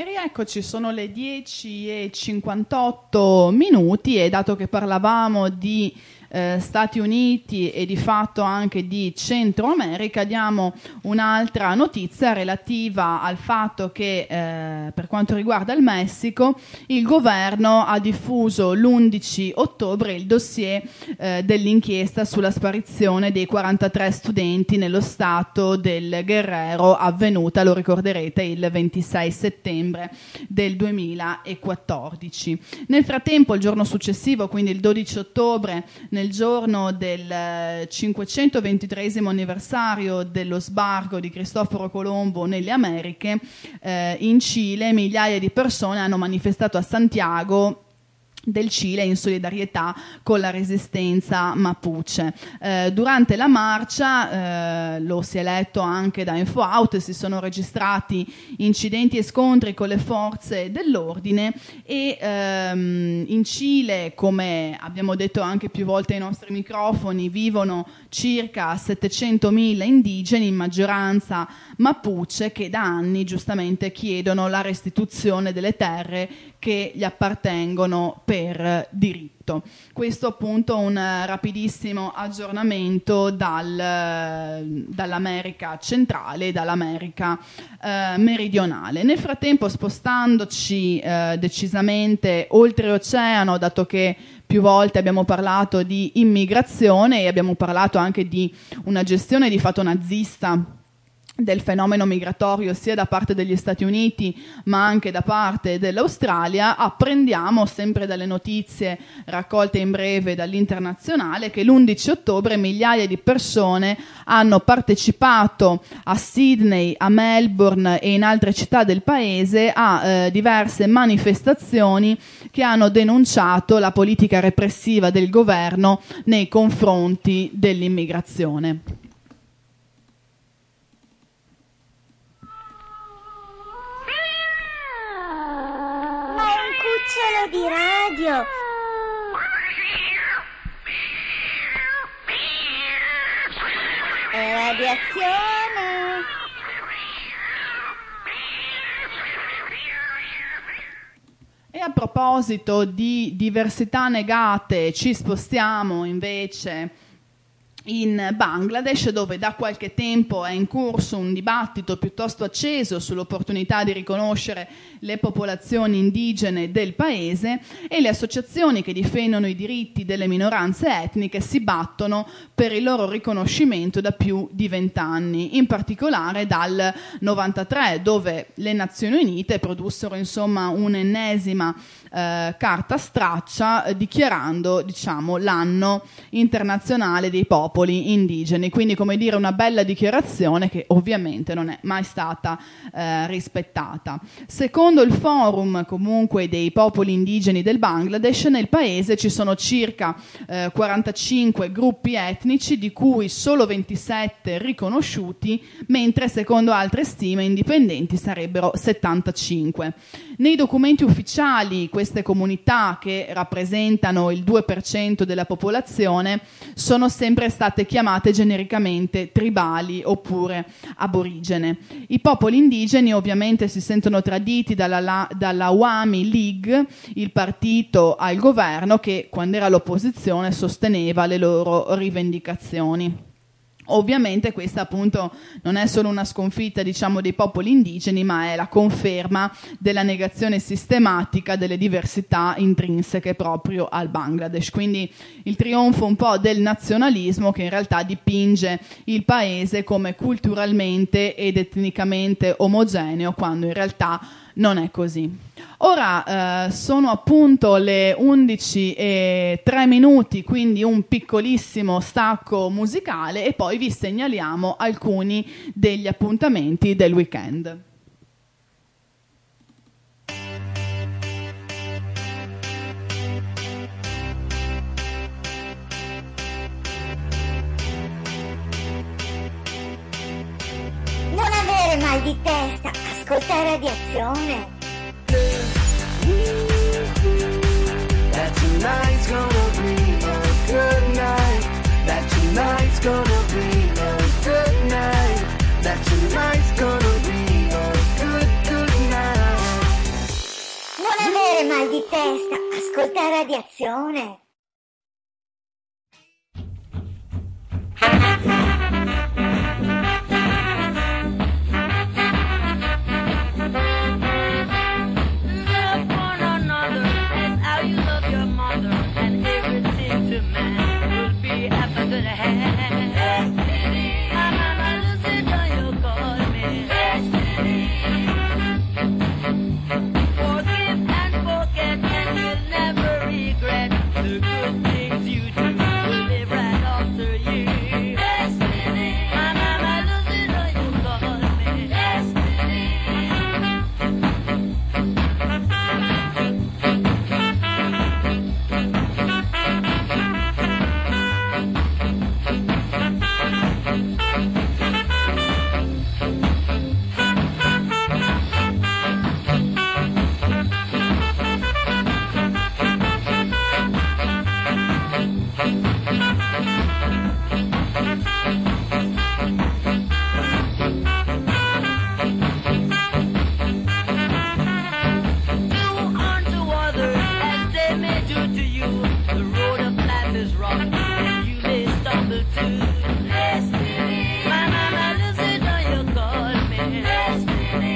E rieccoci, sono le 10:58 e dato che parlavamo di Stati Uniti e di fatto anche di Centro America, diamo un'altra notizia relativa al fatto che per quanto riguarda il Messico, il governo ha diffuso l'11 ottobre il dossier dell'inchiesta sulla sparizione dei 43 studenti nello stato del Guerrero, avvenuta, lo ricorderete, il 26 settembre del 2014. Nel frattempo, il giorno successivo, quindi il 12 ottobre, nel giorno del 523esimo anniversario dello sbarco di Cristoforo Colombo nelle Americhe, in Cile migliaia di persone hanno manifestato a Santiago del Cile in solidarietà con la resistenza Mapuche. Durante la marcia, lo si è letto anche da InfoOut, si sono registrati incidenti e scontri con le forze dell'ordine e in Cile, come abbiamo detto anche più volte ai nostri microfoni, vivono circa 700.000 indigeni, in maggioranza Mapuche, che da anni giustamente chiedono la restituzione delle terre che gli appartengono per diritto. Questo appunto un rapidissimo aggiornamento dall'America centrale, dall'America meridionale. Nel frattempo, spostandoci decisamente oltreoceano, dato che più volte abbiamo parlato di immigrazione e abbiamo parlato anche di una gestione di fatto nazista del fenomeno migratorio sia da parte degli Stati Uniti ma anche da parte dell'Australia, apprendiamo sempre dalle notizie raccolte in breve dall'Internazionale che l'11 ottobre migliaia di persone hanno partecipato a Sydney, a Melbourne e in altre città del paese a diverse manifestazioni che hanno denunciato la politica repressiva del governo nei confronti dell'immigrazione. Cucciolo di radio. È radiazione. E a proposito di diversità negate, ci spostiamo invece in Bangladesh, dove da qualche tempo è in corso un dibattito piuttosto acceso sull'opportunità di riconoscere le popolazioni indigene del paese, e le associazioni che difendono i diritti delle minoranze etniche si battono per il loro riconoscimento da più di 20 anni, in particolare dal 93, dove le Nazioni Unite produssero insomma un'ennesima carta straccia dichiarando, diciamo, l'anno internazionale dei popoli indigeni. Quindi, come dire, una bella dichiarazione che ovviamente non è mai stata rispettata. Secondo il forum comunque dei popoli indigeni del Bangladesh, nel paese ci sono circa 45 gruppi etnici, di cui solo 27 riconosciuti, mentre secondo altre stime indipendenti sarebbero 75. Nei documenti ufficiali queste comunità, che rappresentano il 2% della popolazione, sono sempre state chiamate genericamente tribali oppure aborigene. I popoli indigeni ovviamente si sentono traditi dalla Awami League, il partito al governo che, quando era all'opposizione, sosteneva le loro rivendicazioni. Ovviamente questa appunto non è solo una sconfitta, diciamo, dei popoli indigeni, ma è la conferma della negazione sistematica delle diversità intrinseche proprio al Bangladesh. Quindi il trionfo un po' del nazionalismo, che in realtà dipinge il paese come culturalmente ed etnicamente omogeneo, quando in realtà non è così. Ora sono appunto le 11:03, quindi un piccolissimo stacco musicale e poi vi segnaliamo alcuni degli appuntamenti del weekend. Non avere mal di testa, ascolta Radiazione. That tonight's gonna be a good night. That tonight's gonna be a good night. That tonight's gonna be a good night. testa, ascolta Radiazione. Love one another as how you love your mother, and everything to man will be after the hand. Destiny, my mama Lucy, do you call me? Destiny. Forgive and forget, and you'll never regret the good things you do will live right after you. Destiny, my mama Lucy, do you call me? Destiny. Do unto others as they may do to you. The road of life is rough, and you may stumble too. Destiny, my mama Lucy, do you call me? Destiny.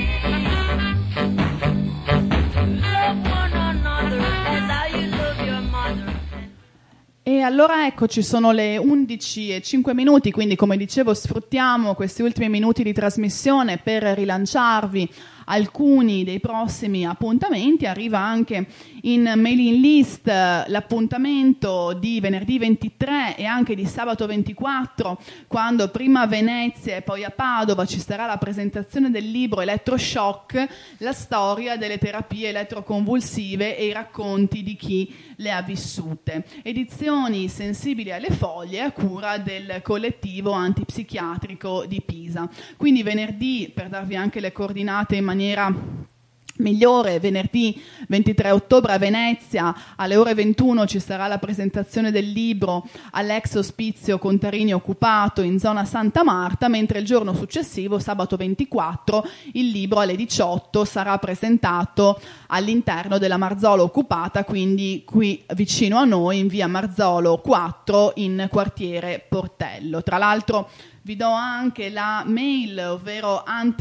Love one another as how you love your mother. E allora eccoci, sono le 11:05, quindi come dicevo sfruttiamo questi ultimi minuti di trasmissione per rilanciarvi alcuni dei prossimi appuntamenti. Arriva anche in mailing list l'appuntamento di venerdì 23 e anche di sabato 24, quando prima a Venezia e poi a Padova ci sarà la presentazione del libro Elettroshock, la storia delle terapie elettroconvulsive e i racconti di chi le ha vissute. Edizioni sensibili alle foglie a cura del collettivo antipsichiatrico di Pisa. Quindi venerdì, per darvi anche le coordinate in maniera migliore, venerdì 23 ottobre a Venezia alle ore 21 ci sarà la presentazione del libro all'ex ospizio Contarini occupato in zona Santa Marta, mentre il giorno successivo, sabato 24, il libro alle 18 sarà presentato all'interno della Marzolo occupata, quindi qui vicino a noi in via Marzolo 4 in quartiere Portello. Tra l'altro vi do anche la mail, ovvero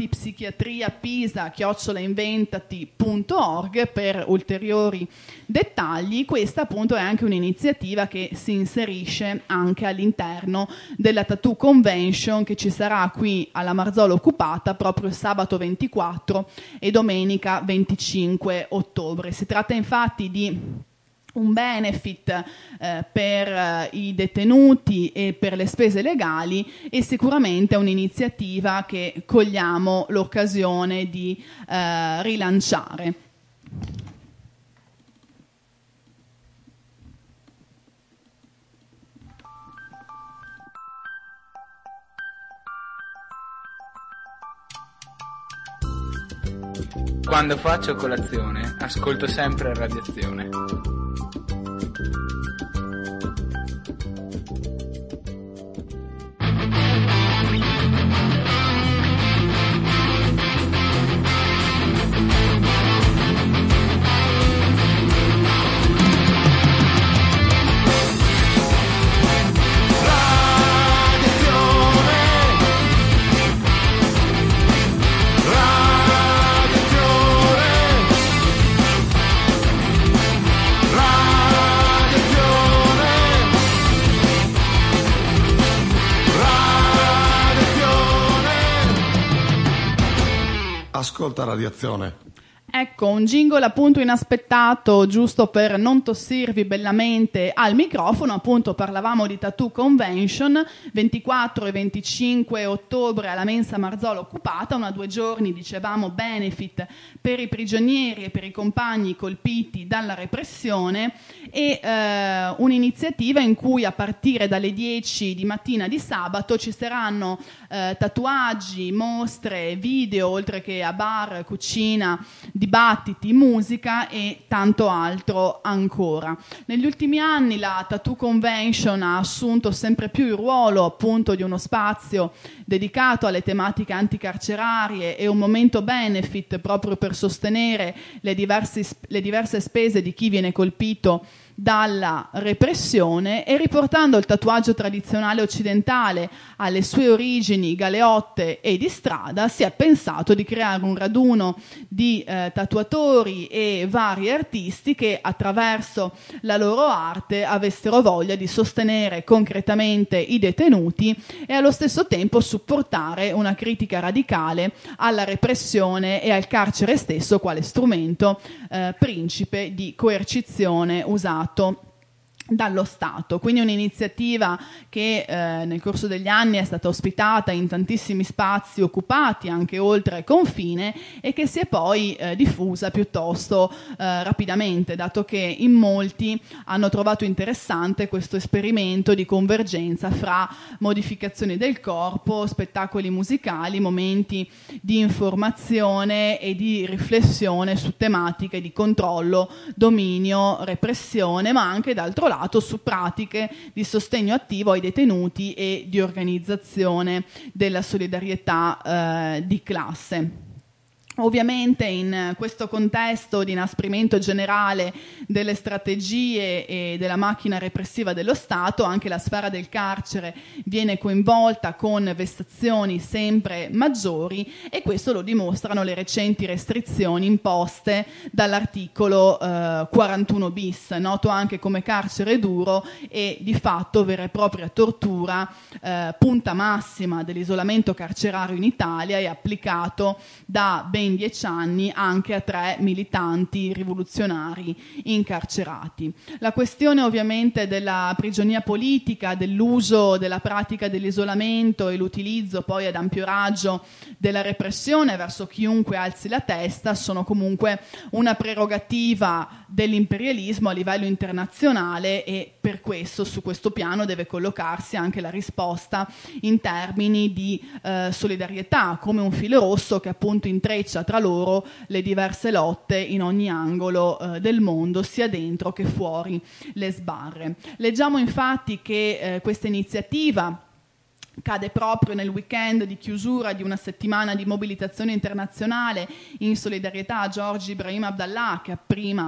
antipsichiatria@pisa@inventati.org per ulteriori dettagli. Questa appunto è anche un'iniziativa che si inserisce anche all'interno della Tattoo Convention che ci sarà qui alla Marzolo occupata proprio sabato 24 e domenica 25 ottobre. Si tratta infatti di un benefit per i detenuti e per le spese legali, e sicuramente è un'iniziativa che cogliamo l'occasione di rilanciare. Quando faccio colazione, ascolto sempre Radiazione. Ascolta Radiazione. Ecco, un jingle appunto inaspettato, giusto per non tossirvi bellamente al microfono. Appunto parlavamo di Tattoo Convention, 24 e 25 ottobre alla Mensa Marzolo occupata, una 2 giorni, dicevamo, benefit per i prigionieri e per i compagni colpiti dalla repressione, e un'iniziativa in cui a partire dalle 10 di mattina di sabato ci saranno tatuaggi, mostre, video, oltre che a bar, cucina, dibattiti, musica e tanto altro ancora. Negli ultimi anni la Tattoo Convention ha assunto sempre più il ruolo appunto di uno spazio dedicato alle tematiche anticarcerarie e un momento benefit proprio per sostenere le diverse spese di chi viene colpito dalla repressione, e riportando il tatuaggio tradizionale occidentale alle sue origini galeotte e di strada, si è pensato di creare un raduno di tatuatori e vari artisti che attraverso la loro arte avessero voglia di sostenere concretamente i detenuti e allo stesso tempo supportare una critica radicale alla repressione e al carcere stesso quale strumento principe di coercizione usato dallo Stato. Quindi un'iniziativa che nel corso degli anni è stata ospitata in tantissimi spazi occupati anche oltre confine e che si è poi diffusa piuttosto rapidamente, dato che in molti hanno trovato interessante questo esperimento di convergenza fra modificazioni del corpo, spettacoli musicali, momenti di informazione e di riflessione su tematiche di controllo, dominio, repressione, ma anche d'altro lato su pratiche di sostegno attivo ai detenuti e di organizzazione della solidarietà di classe. Ovviamente in questo contesto di inasprimento generale delle strategie e della macchina repressiva dello Stato, anche la sfera del carcere viene coinvolta con vessazioni sempre maggiori, e questo lo dimostrano le recenti restrizioni imposte dall'articolo 41 bis, noto anche come carcere duro e di fatto vera e propria tortura, punta massima dell'isolamento carcerario in Italia, e applicato da ben 10 anni anche a 3 militanti rivoluzionari incarcerati. La questione ovviamente della prigionia politica, dell'uso della pratica dell'isolamento e l'utilizzo poi ad ampio raggio della repressione verso chiunque alzi la testa sono comunque una prerogativa dell'imperialismo a livello internazionale, e per questo su questo piano deve collocarsi anche la risposta in termini di solidarietà, come un filo rosso che appunto intreccia tra loro le diverse lotte in ogni angolo del mondo, sia dentro che fuori le sbarre. Leggiamo infatti che questa iniziativa cade proprio nel weekend di chiusura di una settimana di mobilitazione internazionale in solidarietà a George Ibrahim Abdallah, che prima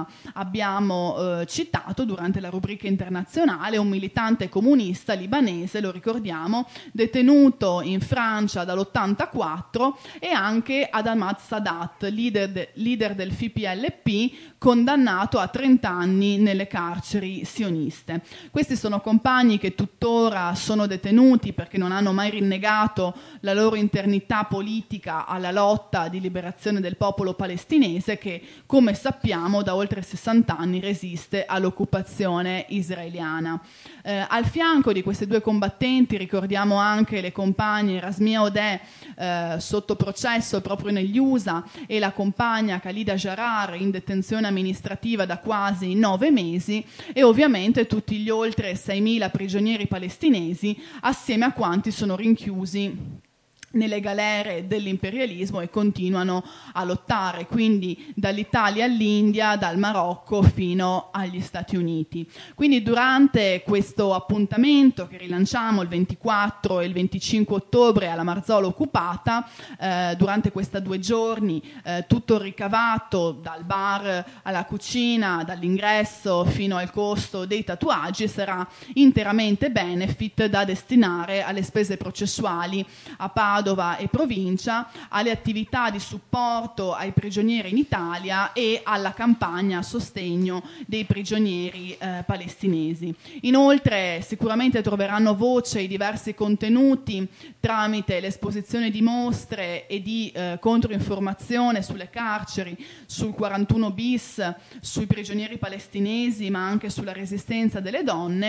abbiamo citato durante la rubrica internazionale, un militante comunista libanese, lo ricordiamo, detenuto in Francia dall'84, e anche ad Ahmad Sadat, leader del FPLP, condannato a 30 anni nelle carceri sioniste. Questi sono compagni che tuttora sono detenuti perché non hanno mai rinnegato la loro internità politica alla lotta di liberazione del popolo palestinese, che, come sappiamo, da oltre 60 anni resiste all'occupazione israeliana. Al fianco di questi due combattenti ricordiamo anche le compagne Rasmia Odeh, sotto processo proprio negli USA, e la compagna Khalida Jarar, in detenzione amministrativa da quasi 9 mesi, e ovviamente tutti gli oltre 6.000 prigionieri palestinesi, assieme a quanti sono rinchiusi nelle galere dell'imperialismo e continuano a lottare, quindi dall'Italia all'India, dal Marocco fino agli Stati Uniti. Quindi durante questo appuntamento che rilanciamo il 24 e il 25 ottobre alla Marzolo occupata, durante questi 2 giorni tutto il ricavato dal bar alla cucina, dall'ingresso fino al costo dei tatuaggi sarà interamente benefit da destinare alle spese processuali a Padova e provincia, alle attività di supporto ai prigionieri in Italia e alla campagna a sostegno dei prigionieri palestinesi. Inoltre sicuramente troveranno voce i diversi contenuti tramite l'esposizione di mostre e di controinformazione sulle carceri, sul 41 bis, sui prigionieri palestinesi, ma anche sulla resistenza delle donne,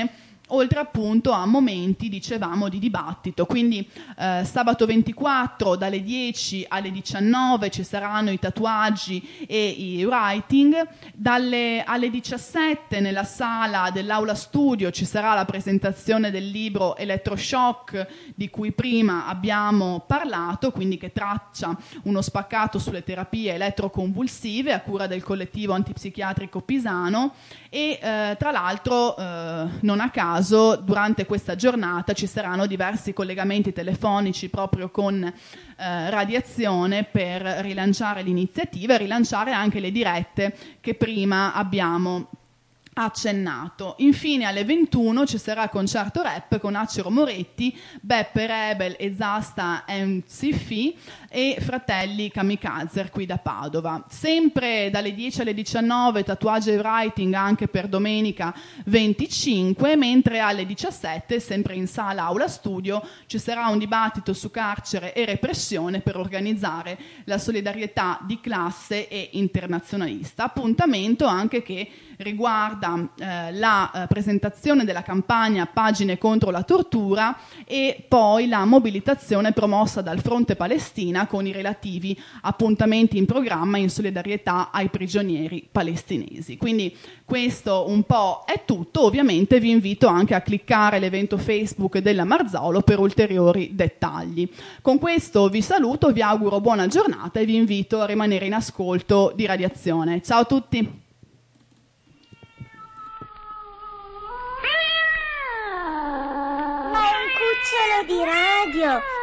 oltre appunto a momenti, dicevamo, di dibattito. Quindi sabato 24 dalle 10 alle 19 ci saranno i tatuaggi e i writing, alle 17 nella sala dell'aula studio ci sarà la presentazione del libro Elettroshock di cui prima abbiamo parlato, quindi che traccia uno spaccato sulle terapie elettroconvulsive a cura del collettivo antipsichiatrico pisano. E tra l'altro non a caso durante questa giornata ci saranno diversi collegamenti telefonici proprio con Radiazione per rilanciare l'iniziativa e rilanciare anche le dirette che prima abbiamo accennato. Infine alle 21 ci sarà concerto rap con Acero Moretti, Beppe Rebel e Zasta MC e Fratelli Kamikaze qui da Padova. Sempre dalle 10 alle 19 tatuaggio e writing anche per domenica 25, mentre alle 17 sempre in sala aula studio ci sarà un dibattito su carcere e repressione per organizzare la solidarietà di classe e internazionalista. Appuntamento anche che riguarda la presentazione della campagna Pagine contro la tortura e poi la mobilitazione promossa dal Fronte Palestina con i relativi appuntamenti in programma in solidarietà ai prigionieri palestinesi. Quindi questo un po' è tutto. Ovviamente vi invito anche a cliccare l'evento Facebook della Marzolo per ulteriori dettagli. Con questo vi saluto, vi auguro buona giornata e vi invito a rimanere in ascolto di Radiazione. Ciao a tutti! Ma è un cucciolo di radio!